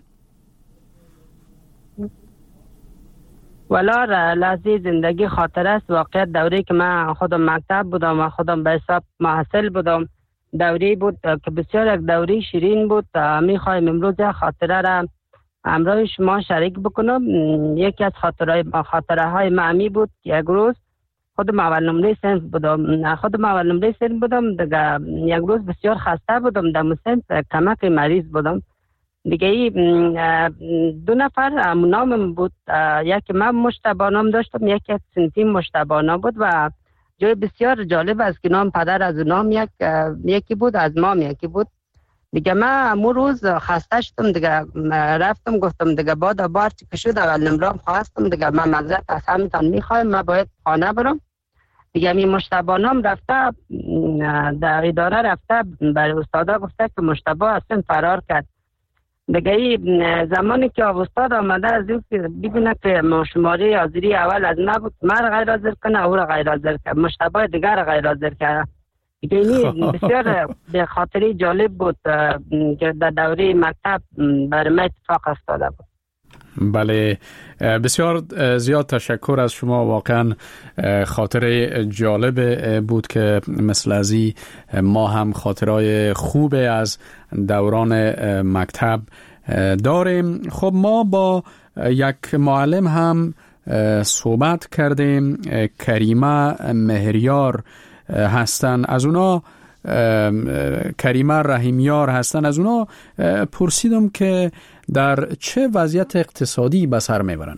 والا لحظه زندگی خاطره است. واقعیت دوری که من خودم مکتب بودم و خودم به حساب محصل بودم دوری بود که بسیار یک دوری شیرین بود. میخوایم امروز خاطره را همراه شما شریک بکنم. یکی از خاطره خاطره های معمی بود. یک روز خودم اول نمره صنف بودم خودم اول نمره صنف بودم دیگه. یک روز بسیار خسته بودم، در صنف کمک مریض بودم دیگه. دو نفر نامم بود، یکی من مجتبی نام داشتم، یکی از سنفیم مجتبی نام بود و جای بسیار جالب است که نام پدر از نام یک یکی بود، از مام یکی بود. دیگه من امو روز خسته شدم دیگه، رفتم گفتم دیگه بعد بار که شد اول نمرام خواستم دیگه من معذرت از همتان میخوایم، من باید خانه برم دیگه. می مشتبانم رفته در اداره رفته برای استادا گفته که مشتبا اصلا فرار کرد دیگه. ای زمانی که استاد آمده از این که ببینه که شماره حاضری اول از نبود، من غیر حاضر کنه او را غیر حاضر کرد، مشتبا دیگر را غیر حاضر کرد دیگه. این بسیار به خاطری جالب بود که در دوره مکتب برای من اتفاق افتاده بود. بله، بسیار زیاد تشکر از شما. واقعا خاطر جالب بود که مثل ازی ما هم خاطرهای خوب از دوران مکتب داریم. خب ما با یک معلم هم صحبت کردیم، کریمه مهریار هستن، از اونا کریمه رحیمیار هستن، از اونا پرسیدم که در چه وضعیت اقتصادی به سر میبرن.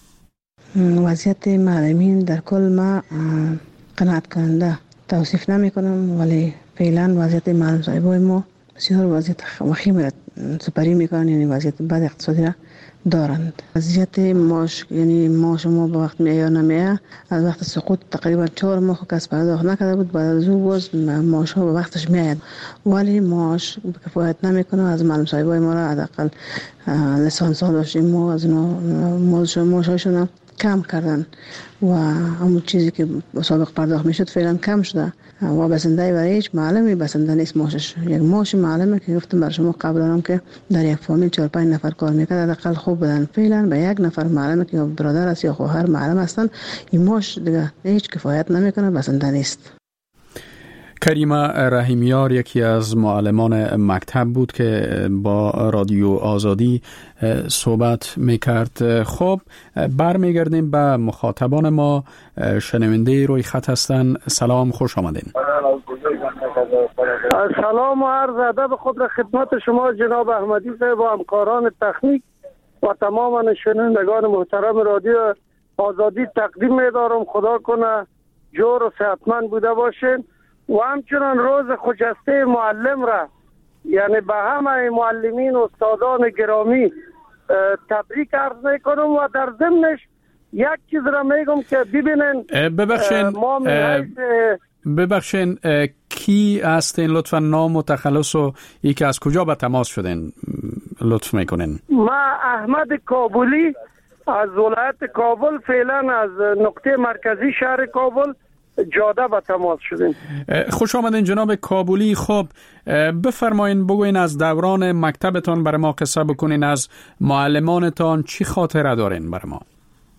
وضعیت معلمین در کل ما قناعت کننده توصیف نمی کنم، ولی فعلا وضعیت معلم صاحبای ما بسیار وضعیت وخیم را سپری میکنن، یعنی وضعیت بد اقتصادی را دارند. وضعیت معاش، یعنی معاش ما به وقت میاد یا نمیاد، از وقت سقوط تقریبا چهار ماه کس پرداخت نکرده بود، بعد از اون باز معاش ها به وقتش میاد، ولی معاش کفایت نمیکنه. از معلم صاحبای ما را حداقل لیسانس ها داشتیم ما، از اونا معاششون کم کردن و همون چیزی که سابق پرداخت میشد فعلا کم شده و بسنده برای هیچ معلمی بسنده نیست معاشش. یک معاش معلمه که گفتم برای شما قبل هم که در یک فامیل چهار پنج نفر کار میکنه حداقل خوب بدن. فعلا به یک نفر معلمه که برادر است یا خواهر معلم هستن، این معاش دیگه هیچ کفایت نمیکنه، بسنده نیست. کریمه رحیمیار یکی از معلمان مکتب بود که با رادیو آزادی صحبت میکرد. خب برمیگردیم به مخاطبان ما. شنونده روی خط هستن. سلام، خوش آمدین. سلام و عرض ادب خود را خدمت شما جناب احمدی صاحب و همکاران تکنیک و تمام شنوندگان محترم رادیو آزادی تقدیم می‌دارم. خدا کنه جور و صحتمند بوده باشین و همچنان روز خجسته معلم را، یعنی به همه معلمین و استادان گرامی تبریک عرض میکنم و در ضمنش یک چیز را میگم که ببینن. ببخشین ما ببخشین کی هستین لطفا؟ نام و تخلص و ای که از کجا به تماس شدین لطف میکنین. ما احمد کابلی از ولایت کابل، فعلا از نقطه مرکزی شهر کابل جاده به تماس شدیم. خوش آمدین جناب کابلی. خب بفرمایین بگوین از دوران مکتبتان برای ما قصه بکنین، از معلمانتان چی خاطره دارین برای ما؟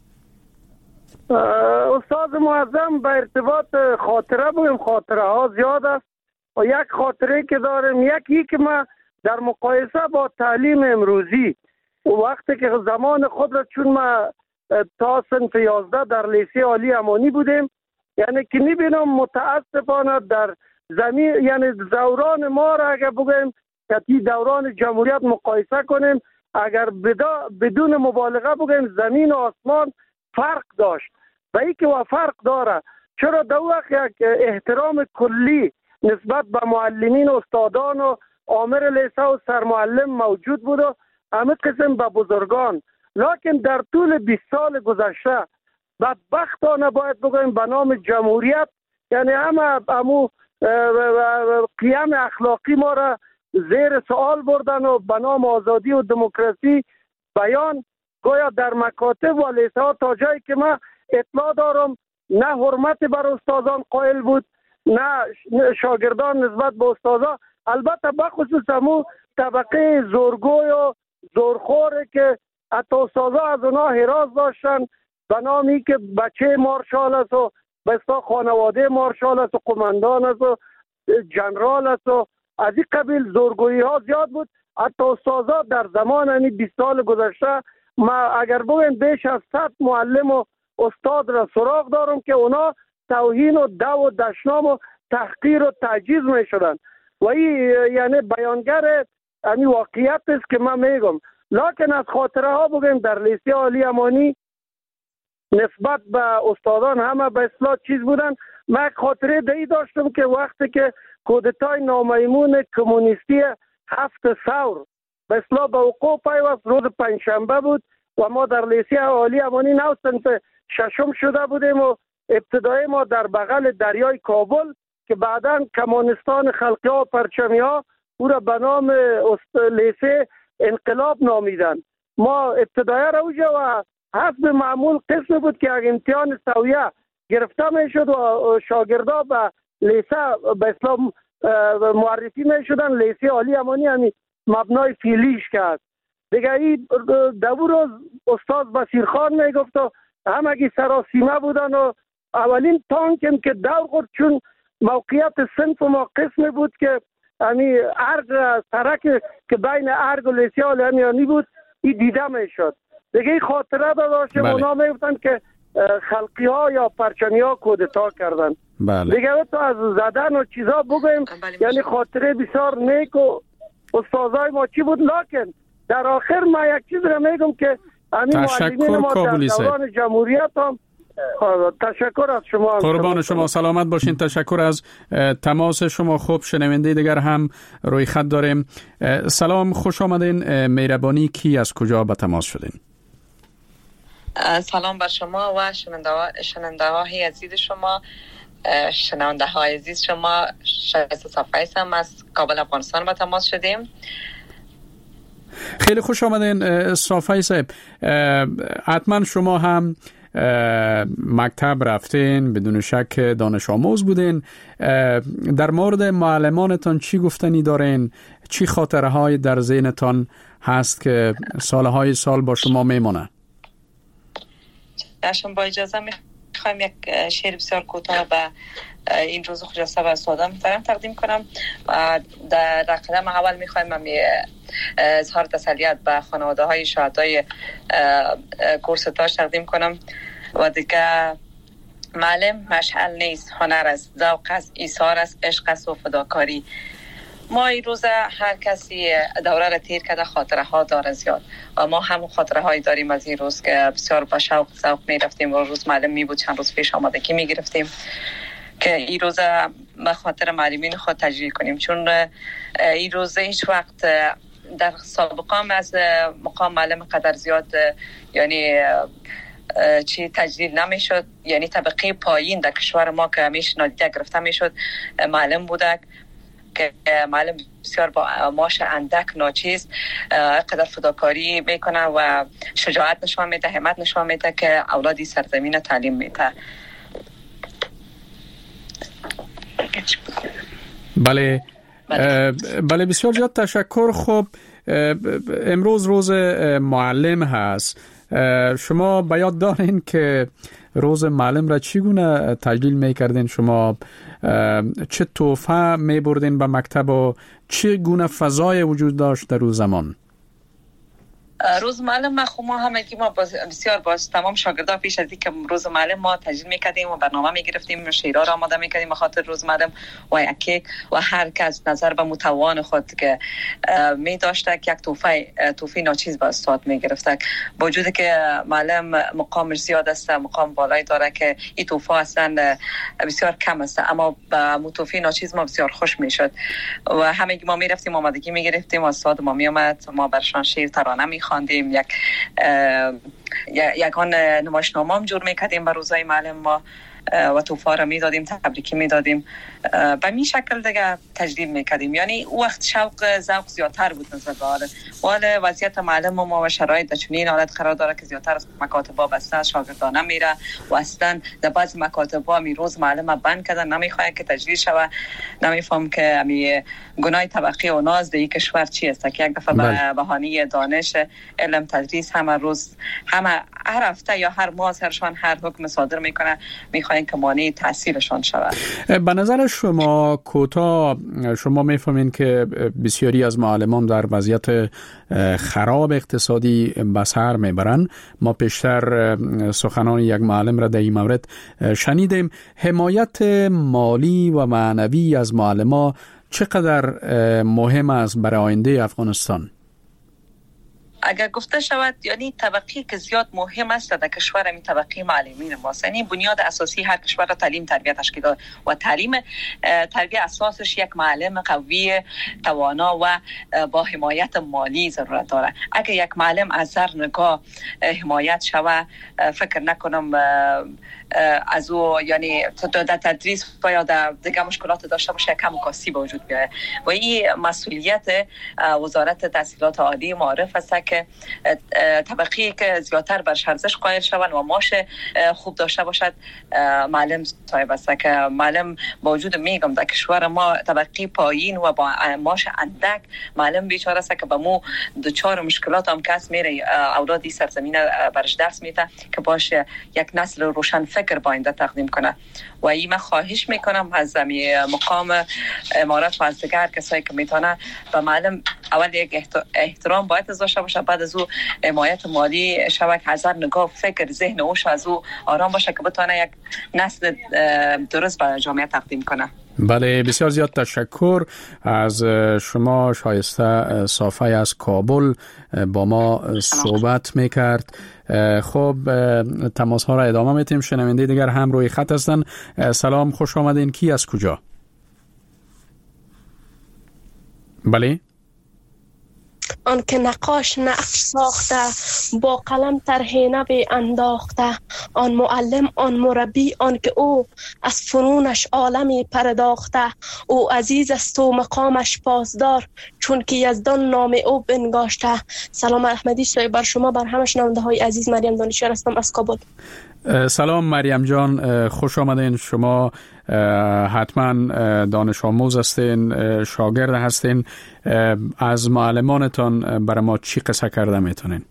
استاد معظم به ارتباط خاطره بگیم، خاطره ها زیاد است و یک خاطره که داریم یکی که ما در مقایسه با تعلیم امروزی و وقتی که زمان خود را، چون ما تا صنف یازده در لیسه عالی امانی بودیم، یعنی که میبینم متاسفانه در زمین، یعنی دوران ما را اگر بگیم که دوران جمهوریت مقایسه کنیم، اگر بدون مبالغه بگیم زمین و آسمان فرق داشت و ای که و فرق داره. چرا در وقت یک احترام کلی نسبت به معلمین و استادان و آمر لیسه و سرمعلم موجود بود و همه قسم به بزرگان، لکن در طول بیست سال گذشته بدبختانه باید بگویم به نام جمهوریت، یعنی همه امو قیام اخلاقی ما را زیر سوال بردن و به نام آزادی و دموکراسی بیان گویا در مکاتب و لیسه ها تا جایی که من اطلاع دارم نه حرمت بر استادان قائل بود، نه شاگردان نسبت به استادان. البته بخصوص همو طبقه زورگوی و زورخوره که حتی استادان از اونا حراس داشتن به نامی که بچه مارشال است و بستا خانواده مارشال است و قماندان است و جنرال است و از این قبیل زورگویی ها زیاد بود. حتی استادان در زمان یعنی بیست سال گذشته ما اگر بگویم بیش از صد معلم و استاد را سراغ دارم که اونا توهین و دو و دشنام و تحقیر و تعجیز می شدن و این یعنی بیانگر یعنی واقعیت است که من میگم. لکن از خاطره ها بگیم در لیسه عالی امانی نسبت به استادان همه به اصلاح چیز بودن. من خاطره دی داشتم که وقتی که کودتای نامیمون کمونیستی هفت ثور به اصطلاح به وقوع پیوست. روز پنجشنبه بود و ما در لیسه عالی امانی نو صنف ششم شده بودیم و ابتدای ما در بغل دریای کابل که بعداً کمانستان خلقی ها و پرچمی ها او را به نام لیسه انقلاب نامیدن. ما ابتدای را اوجا و حسب معمول قسم بود که اگه امتحان سویه گرفته می شد و شاگردا به لیسه به اسلام معرفی می شدن. لیسه عالی امانی همی مبنای فیلیش کرد دیگه. این دو روز استاد بصیرخان می گفت و همگی سراسیمه بودن و اولین تانکم که دور خورد چون موقعیت صنف ما قسم بود که همی ارگ سرک که بین ارگ و لیسه عالی امانی بود این دیده می شد دیگه. این خاطره داشتیم بله. اونا می گفتن که خلقی ها یا پرچمی ها کودتا کردن بله. دیگه تو از زدن و چیزا بگویم بله. یعنی خاطره بسیار نیک و استادای ما چی بود. لکن در آخر ما یک چیز را میگم که همین معلمین ما در دوران جمهوریت هم تشکر از شما. قربان شما سلامت باشین. تشکر از تماس شما. خوب شنونده دیگر هم روی خط داریم. سلام، خوش آمدین. مهربانی کی از کجا به تماس شدین؟ سلام بر شما و شنونده های عزیز شما. شنونده های عزیز شما شایسته صفایس هم از کابل افغانستان به تماس شدیم. خیلی خوش آمدین صافی صاحب. حتما شما هم مکتب رفتین، بدون شک دانش آموز بودین. در مورد معلمانتان چی گفتنی دارین؟ چی خاطره های در ذهنتان هست که سالهای سال با شما میمونه؟ داشتم با اجازه میخوایم یک شعر بسیار کوتاه به این روز خجسته و استادا محترم تقدیم کنم و در قدم اول میخوایم هم اظهار تسلیت به خانواده های شهدای کورس تاج تقدیم کنم و دیگه معلم مشعل نیست، هنر است، ذوق است، ایثار است، عشق است و فداکاری. ما این روز هر کسی دوره را تیر کرده خاطره ها داره زیاد و ما هم خاطره هایی داریم از این روز که بسیار با شوق ذوق می رفتیم و روز معلم می بود چند روز پیش آمادگی می گرفتیم که این روز به خاطر معلمین خود تجلیل کنیم، چون این روز هیچ وقت در سابقه از مقام معلم قدر زیاد یعنی چی تجلیل نمیشد. یعنی طبقه پایین در کشور ما که همیشه نادیده گرفته میشد معلم بوده که معلم بسیار با معاش اندک ناچیز قدر فداکاری میکنه و شجاعت نشان میده، همت نشان میده که اولادی سرزمین تعلیم میده. بله بله بسیار زیاد تشکر. خب امروز روز معلم هست. شما به یاد دارین که روز معلم را چگونه تجلیل میکردین؟ شما چه تحفه میبردین به مکتب و چه گونه فضای وجود داشت در روز زمان؟ روز معلم ما خو ما همگی ما بسیار باز تمام شاگردا پیش از اینکه روز معلم ما تجلیل میکردیم و برنامه میگرفتیم، شعرها را آماده میکردیم به خاطر روز معلم و یک و هر کس نظر به متوان خود که می داشته که یک توفی توفی ناچیز به استاد میگرفته. با وجودی که معلم مقام زیاد است، مقام بالایی داره که این توفا اصلا بسیار کم است، اما با متوفی ناچیز ما بسیار خوش میشد و همگی ما میرفتیم آمادگی میگرفتیم و استاد ما میومد، ما برشان شعر ترانه می خواندیم، یک یکان نمایشنامه هم جور میکردیم به روزای معلم ما و توفا را میدادیم، تبریکی میدادیم. به می شکل دیگه تجلیل میکردیم. یعنی وقت شوق ذوق زیادتر بود نسبت به حال ولی وضعیت معلم ما و شرایط چنین حالت قرار داره که زیادتر از مکاتبا بسته شاگردانه میره و اصلا در بعضی مکاتبا می روز معلم بند کردن، نمیخواد که تجلیل شوه. نمیفهم که امی گناه طبقه و ناز در کشور چی است که یک دفعه به بهانه دانش علم تدریس همه روز همه هر هفته یا هر ماه سرشان هر حکم صادر میکنه، میخواین که مانع تحصیلشان شود. به نظر شما کوتاه شما میفهمین که بسیاری از معلمان در وضعیت خراب اقتصادی به سر میبرن. ما پیشتر سخنان یک معلم را در این مورد شنیدیم. حمایت مالی و معنوی از معلمان چقدر مهم است برای آینده افغانستان؟ اگر گفته شود یعنی طبقه که زیاد مهم است در کشور می طبقه معلمین ماست. یعنی بنیاد اساسی هر کشور تعلیم تربیت تشکیل داده و تعلیم تربیت اساسش یک معلم قوی توانا و با حمایت مالی ضرورت داره. اگر یک معلم از هر نگاه حمایت شود فکر نکنم از او یعنی در تدریس و یا در دیگه مشکلات داشته باشه کم و کاسی به وجود بیاید و این مسئولیت وزارت تحصیلات عالی معرف است که طبقی که زیادتر بر ارزش قائل شوند و معاش خوب داشته باشد معلم صاحب است که معلم با وجود میگم در کشور ما طبقی پایین و با معاش اندک معلم بیچاره است که به مو دچار مشکلات هم کس میره اولادی سرزمین برش درس میده که باشه یک نسل روشن فکر با آینده تقدیم کنه و این من خواهش میکنم از مقام امارات و از دیگر کسایی که میتونه به معلم اول یک احترام باید داشته باشه، بعد از او حمایت مالی شبک هزار نگاه فکر ذهن اوش از او آرام باشه که بتونه یک نسل درست برای جامعه تقدیم کنه. بله بسیار زیاد تشکر از شما. شایسته صافی از کابل با ما صحبت میکرد. خب تماس ها را ادامه میتیم. شنونده دیگر هم روی خط هستن. سلام، خوش آمدین. کی از کجا؟ بله. آن که نقاش نقش ساخته با قلم طرح به انداخته، آن معلم آن مربی آن که او از فنونش عالمی پرداخته، او عزیز است و مقامش پاسدار چون که یزدان نام او بنگاشته. سلام احمدی صاحب بر شما، بر همه شنونده های عزیز. مریم دانشیار هستم از کابل. سلام مریم جان، خوش آمدین. شما حتما دانش آموز هستین، شاگرد هستین. از معلمانتان برای ما چی قصه کرده میتونین؟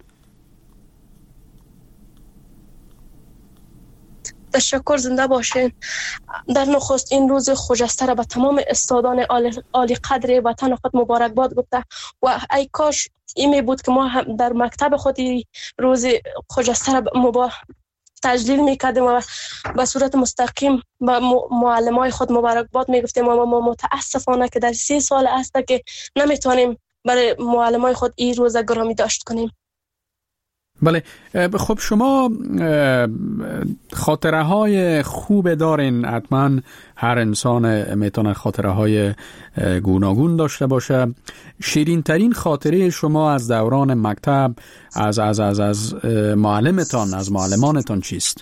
تشکر، زنده باشین. در نخست این روز خجسته را به تمام استادان عالی قدر وطن خود مبارکباد گفته و ای کاش این می بود که ما هم در مکتب خودی روز خجسته را مبارک تجلیل میکردیم و به صورت مستقیم با معلمای خود مبارکباد میگفتیم و ما متاسفانه که در سی سال است که نمیتونیم برای معلمای خود این روز گرامی داشت کنیم. بله، خب شما خاطره های خوب دارین. حتما هر انسان میتونه خاطره های گوناگون داشته باشه. شیرین ترین خاطره شما از دوران مکتب از از از از معلمتان، از معلمانتان چیست؟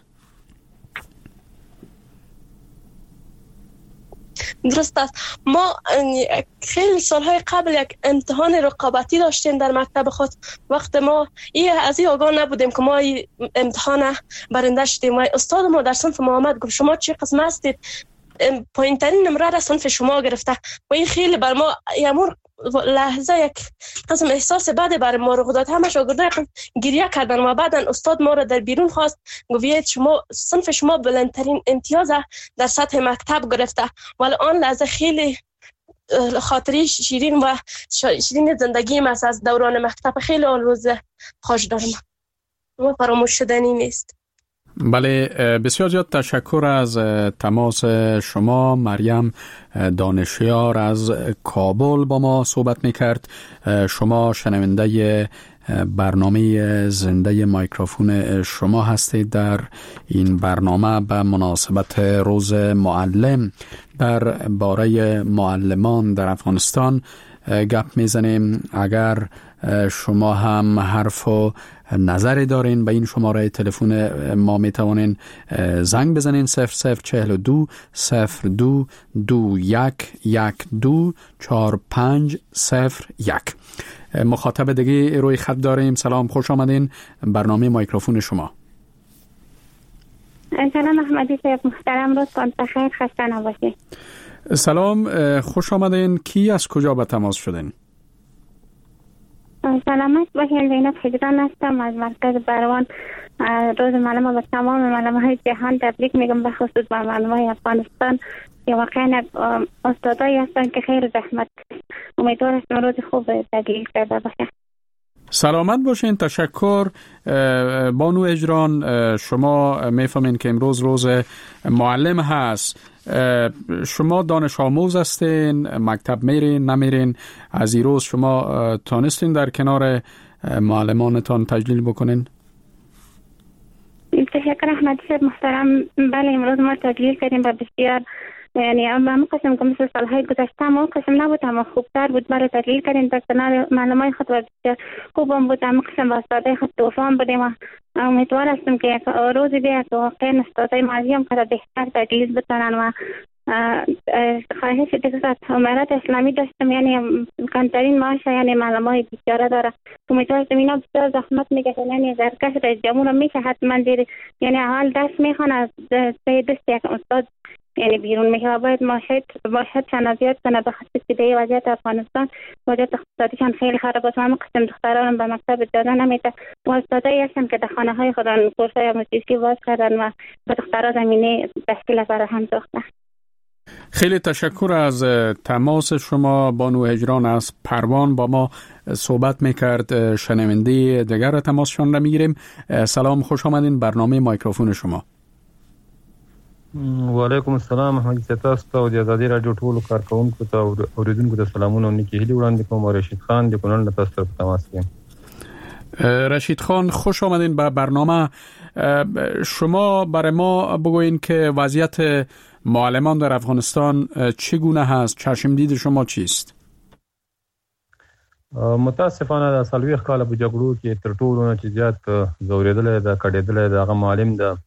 درست است. ما خیلی سالهای قبل یک امتحان رقابتی داشتیم در مکتب خود. وقت ما این از این آگاه نبودیم که ما امتحان برنده شدیم و استاد ما در صنف ما آمد گفت شما چه قسم هستید؟ پایین ترین نمره را صنف شما گرفته و این خیلی بر ما یمور لحظه یک قسم احساس بده بر ما رو داد. همه شاگردان گریه کردن و بعدن استاد ما را در بیرون خواست گفت شما صنف شما بلندترین امتیاز در سطح مکتب گرفته. ولی آن لحظه خیلی خاطری شیرین و شیرین زندگی ما از دوران مکتب. خیلی آن روز خوش دارم و فراموش شدنی نیست. بله، بسیار زیاد تشکر از تماس شما. مریم دانشیار از کابل با ما صحبت میکرد. شما شنونده برنامه زنده مایکروفون شما هستید. در این برنامه به مناسبت روز معلم در باره معلمان در افغانستان گپ میزنیم. اگر شما هم حرف و نظری دارین به این شماره تلفن ما میتوانین زنگ بزنین صفر صفر چهل و دو صفر دو دو یک یک دو چهار پنج صفر یک. مخاطب دیگه روی خط داریم. سلام، خوش آمدین. برنامه مایکروفون شما. سلام احمدی صاحب محترم، روزتان بخیر، خسته نباشید. سلام، خوش آمدین. کی از کجا به تماس شدین؟ سلامت باشین. زینب حجران هستم از مرکز بروان. روز معلم به تمام معلم های جهان تبریک میگم، به خصوص به معلم های افغانستان که واقعا استادایی هستن که خیلی زحمت. امیدوار هستم روز خوب تجلیل کرده باشه. سلامت باشین. تشکر. بانو اجران، شما میفهمین که امروز روز معلم هست. شما دانش آموز هستین، مکتب میرین نمیرین؟ از این روز شما تانستین در کنار معلمانتان تجلیل بکنین؟ تشکر احمد صاحب محترم. بله امروز ما تجلیل کردیم و بسیار یعنی اما قسم که مثل سالهای گذشته ما قسم نبود اما خوبتر بود. برای تجلیل کردیم در کنار معلمای خود و بسیار خوبم بود. اما قسم با استادای خود توفان بودیم و امیدوار هستم که روزی بیاد که واقعا استادای ماضی هم که بهتر تجلیل بتونن و خواهش دیگه از امارات اسلامی داشتم یعنی کمترین معاش یعنی معلمای بیچاره داره. امیدوار هستم اینا بسیار زحمت میکشن یعنی زرکش رئیس جمهور میشه حتما دیر یعنی اول درس میخوان از سه دست یک استاد یعنی بیرون میشه و باید ماشد باشد تنازیات کنه به خاطر که دیگه وضعیت افغانستان وضعیت اقتصادیشان خیلی خراب است. همه قسم دختران به مکتب اجازه نمیده و استادایی هستن که در خانه های خودن کورسای موسیقی باز کردن و به دخترها زمینه تشکیل فراهم ساختن. خیلی تشکر از تماس شما. بانو هجران از پروان با ما صحبت میکرد. شنونده دیگر تماسشان را میگیریم. سلام، خوش آمدین برنامه مایکروفون شما. و علیکم السلام. احمد ستاست او د ازادي رادیو ټولو کارکونکو ته اوریدونکو ته سلامونه او نیکی هیلې وړاندې کوم. رشید خان د کونړ له تاسو سره تماس یم. رشید خان خوش آمدین به برنامه. شما برای ما بگوین که وضعیت معلمان در افغانستان چگونه هست؟ چشمدید شما چیست؟ متاسفانه د سلويخ کال په جګړو کې تر ټولو نه زیات زوریدل د کډېدل د معلم د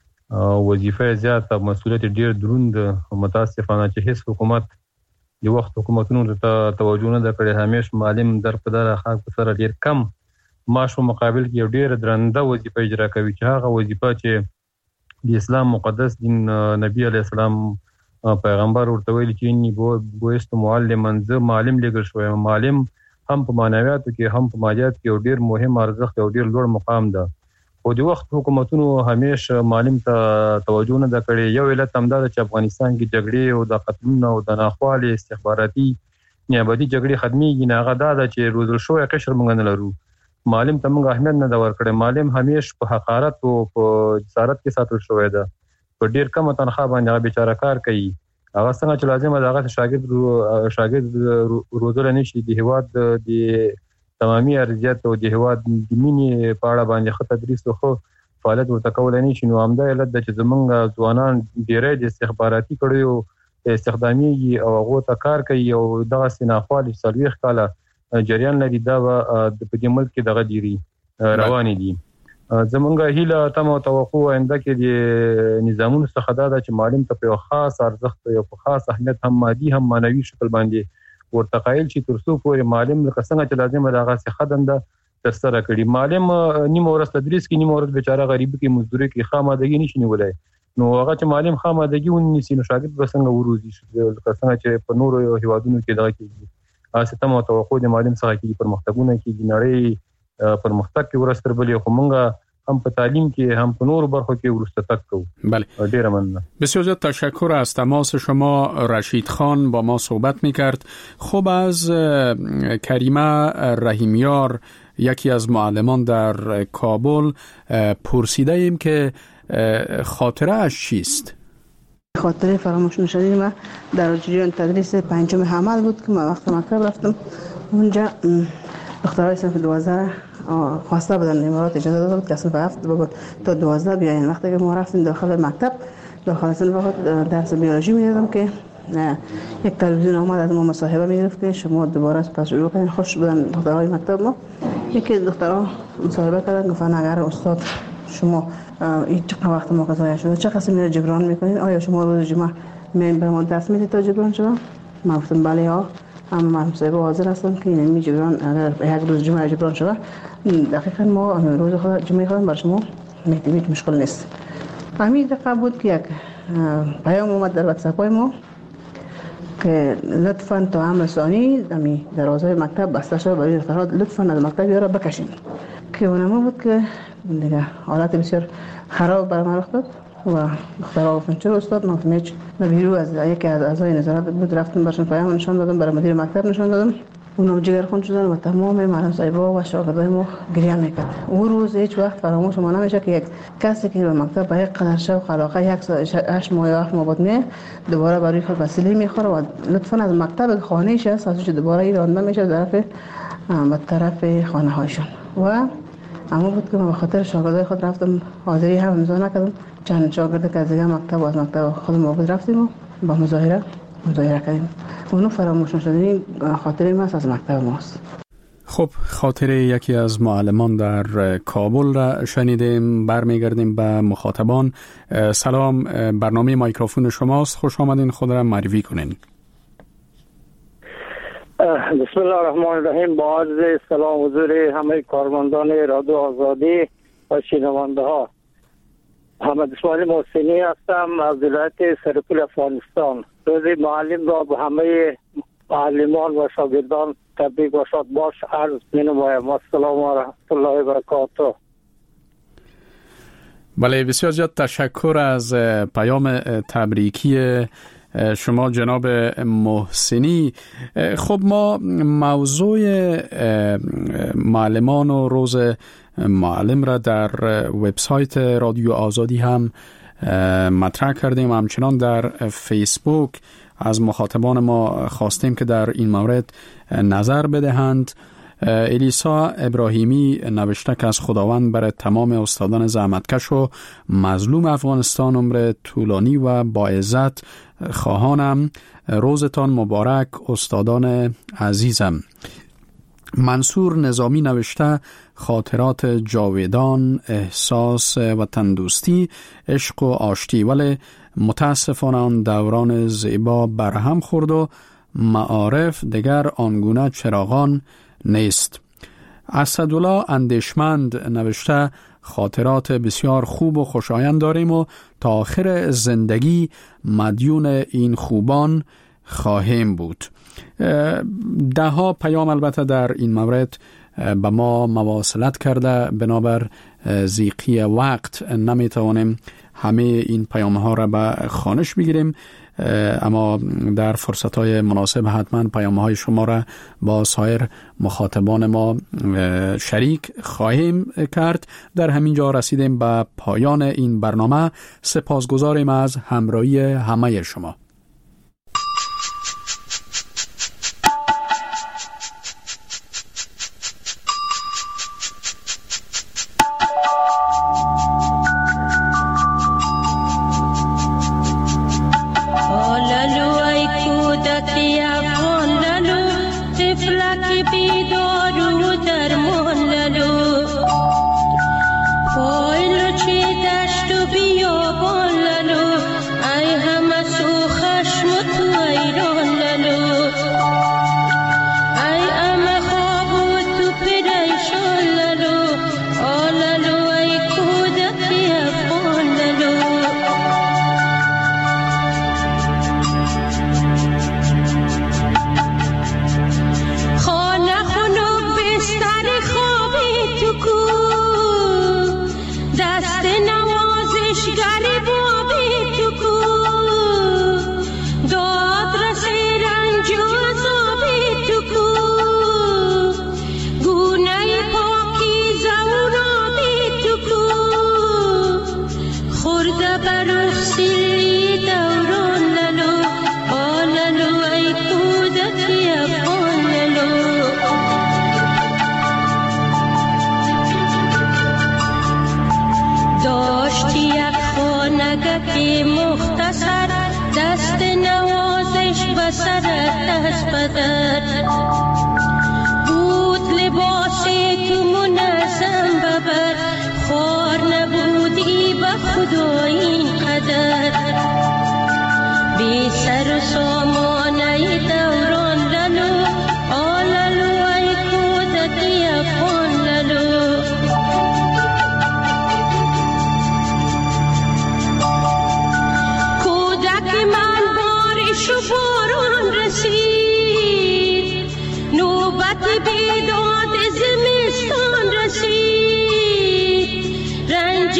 وظیفه زیات او مسؤلیت ډیر دروند. متاسفانه چې هیڅ حکومت یو وخت حکومتونو ته توجه نه کړې. همیش معلم در په دره خاک په سره ډیر کم معاش مقابل کې ډیر درنده وظیفه اجرا کوي چې هغه وظیفه چې د اسلام مقدس دین نبی علیه السلام پیغمبر ورته ویل چې نی بو بوست معلم ز معلم لګل شوی. معلم هم په معنویاتو کې هم په مالیات کې ډیر مهم ارزښت او ډیر لوړ مقام ده. خو د وخت حکومتونو همیش معلم ته توجه نه کړې. یو علت هم دا چې افغانستان کې جګړې او د قتلونو او د ناخوالې استخباراتي نیابتي جګړې ختمېږي نه. هغه دا ده چې روزل شوی قشر موږ نه لرو. معلم ته موږ اهمیت نه دا ورکړی. معلم همیش په حقارت او په جسارت کې ساتل شوی ده. په ډیر کم تنخواه باندې هغه بیچاره کار کوي. هغه څنګه چې لازم ده هغه شاګرد شاګرد روزل نه شي. د هیواد د تمامي ارزیات او د هیواد د مینې په اړه باندې خط تدریس او فعالیت ورته کولای نه شي. نو همدا علت ده چې زمونږ ځوانان ډیری د استخباراتي کړیو استخدامي او هغه ته کار کوي او دغه سیناخوالي سلويخ کاله جریان لري. دا په دې ملک کې دغه دیری روانې دي. زمونږ هیله تم او توقع آینده کې د نظامونو څخه دا ده چې معلم ته په خاص ارزښت او په خاص اهمیت هم مادي هم معنوي شکل باندې ورته قایل چې ترڅو پورې معلم لکه څنګه چې لازم ده هغه څه خدنده تر سره کړي. معلم نیمه ورځ تدریس کې نیمه ورځ بیچاره غریب کې مزدوري کې خامادګي نشي نیولای. نو هغه چې معلم خامادګي ونیسي نو شاګرد به څنګه وروزي لکه څنګه چې په نورو هیوادونو کې دا کېږي. اسه تم او توقع د معلم څخه کې پرمختګونه کې د نړۍ پرمختګ کې ورستر بلې خو مونږه هم په تعلیم کې هم په نورو برخو کې ورسته تک کوو. بله ډیر ممنون. بسیار زیاد تشکر از تماس شما. رشید خان با ما صحبت میکرد. خب از کریمه رحیمیار یکی از معلمان در کابل پرسیده ایم که خاطره اش چیست؟ خاطره فراموش نشدنی ما در جریان تدریس پنجم حمل بود که ما وقت مکتب رفتم اونجا دخترای صنف دوازده خواسته بودن امارات اجازه دادن که صنف هفت بگو تا دوازده بیاین. وقتی که ما رفتیم داخل مکتب داخل صنف خود درس بیولوژی میدادم که یک تلویزیون آمد از ما مصاحبه میگرفت که شما دوباره از پس شروع کنین. خوش بودن دخترای مکتب ما. یکی دخترها مصاحبه کردن گفتن اگر استاد شما این چقدر وقت ما قضایه شده چه قسم میره جبران میکنین؟ آیا شما روز جمعه میاین برای درس میدید تا جبران شده؟ ما گفتم بله ها. اما من صاحب حاضر هستم که این می جبران اگر یک روز جمعه جبران شده دقیقاً ما روز خود جمعه خودم بر شما میتونید مشکل نیست. همین دقیقه بود که یک پیام اومد در واتساپ های ما که لطفاً تا عام ثانی دمی دروازه مکتب بسته شده برای دخترها لطفاً از مکتب یارا بکشین. که اونما بود که دیگه حالت بسیار خراب بر من رخ داد و دخترها گفتن چرا استاد؟ ما گفتم هیچ. نبیرو از یکی از اعضای نظارت بود رفتم برشون پیام نشان دادم برای مدیر مکتب نشان دادم. اونم جگرخون شدن و تمام معلم صاحبا و شاگردای ما گریه میکرد. اون روز هیچ وقت فراموش ما نمیشه که یک کسی که به مکتب با یک قدر شوق علاقه یک هشت ماه یا هفت ماه بود نه دوباره برای خود وسیله میخوره و لطفا از مکتب خانه‌اش است از دوباره ایران نمیشه طرف به طرف خانه هایشون. و اما بود که من به خاطر شاگردای خود رفتم حاضری هم امضا نکردم. چند شاگرد که از دیگه مکتب از مکتب خود ما بود رفتیم و با مظاهره مظاهره کردیم. اونو فراموش نشدنی خاطره ما از مکتب ماست. خب خاطره یکی از معلمان در کابل را شنیدیم. برمیگردیم به مخاطبان. سلام، برنامه مایکروفون شماست، خوش آمدین، خود را معرفی کنین. بسم الله الرحمن الرحیم. با عرض سلام حضور همه کارمندان رادیو آزادی و شنونده ها، محمد اسماعیل محسنی هستم از ولایت سرپل افغانستان. روز معلم را به همه معلمان و شاگردان تبریک و شاد باش عرض می‌نمایم. السلام و رحمت الله و برکاته. بله، بسیار زیاد تشکر از پیام تبریکی شما جناب محسنی. خب ما موضوع معلمان و روز معلم را در وبسایت رادیو آزادی هم مطرح کردیم. همچنان در فیسبوک از مخاطبان ما خواستیم که در این مورد نظر بدهند. الیسا ابراهیمی نوشته که از خداوند برای تمام استادان زحمتکش و مظلوم افغانستان عمر طولانی و با عزت خواهانم. روزتان مبارک استادان عزیزم. منصور نظامی نوشته خاطرات جاودان، احساس وطن دوستی، عشق و آشتی، ولی متاسفانه آن دوران زیبا برهم خورد و معارف دیگر آنگونه چراغان نیست. اسدالله اندیشمند نوشته خاطرات بسیار خوب و خوشایند داریم و تا آخر زندگی مدیون این خوبان خواهیم بود. ده ها پیام البته در این مورد به ما مواصلت کرده، بنابر ضیقی وقت نمیتوانیم همه این پیام ها را به خوانش بگیریم، اما در فرصت های مناسب حتما پیام های شما را با سایر مخاطبان ما شریک خواهیم کرد. در همین جا رسیدیم به پایان این برنامه. سپاسگزاریم از همراهی همه شما.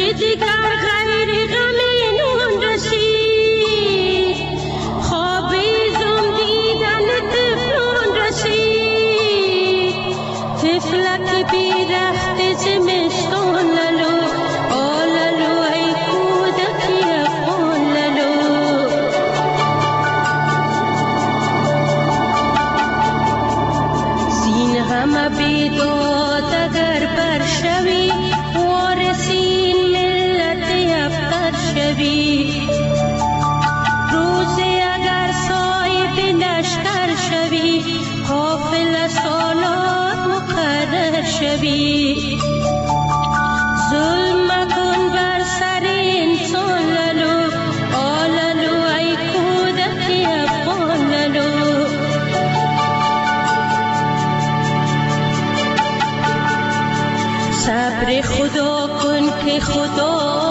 دیگر غیر غم نون رسید، خواب خدا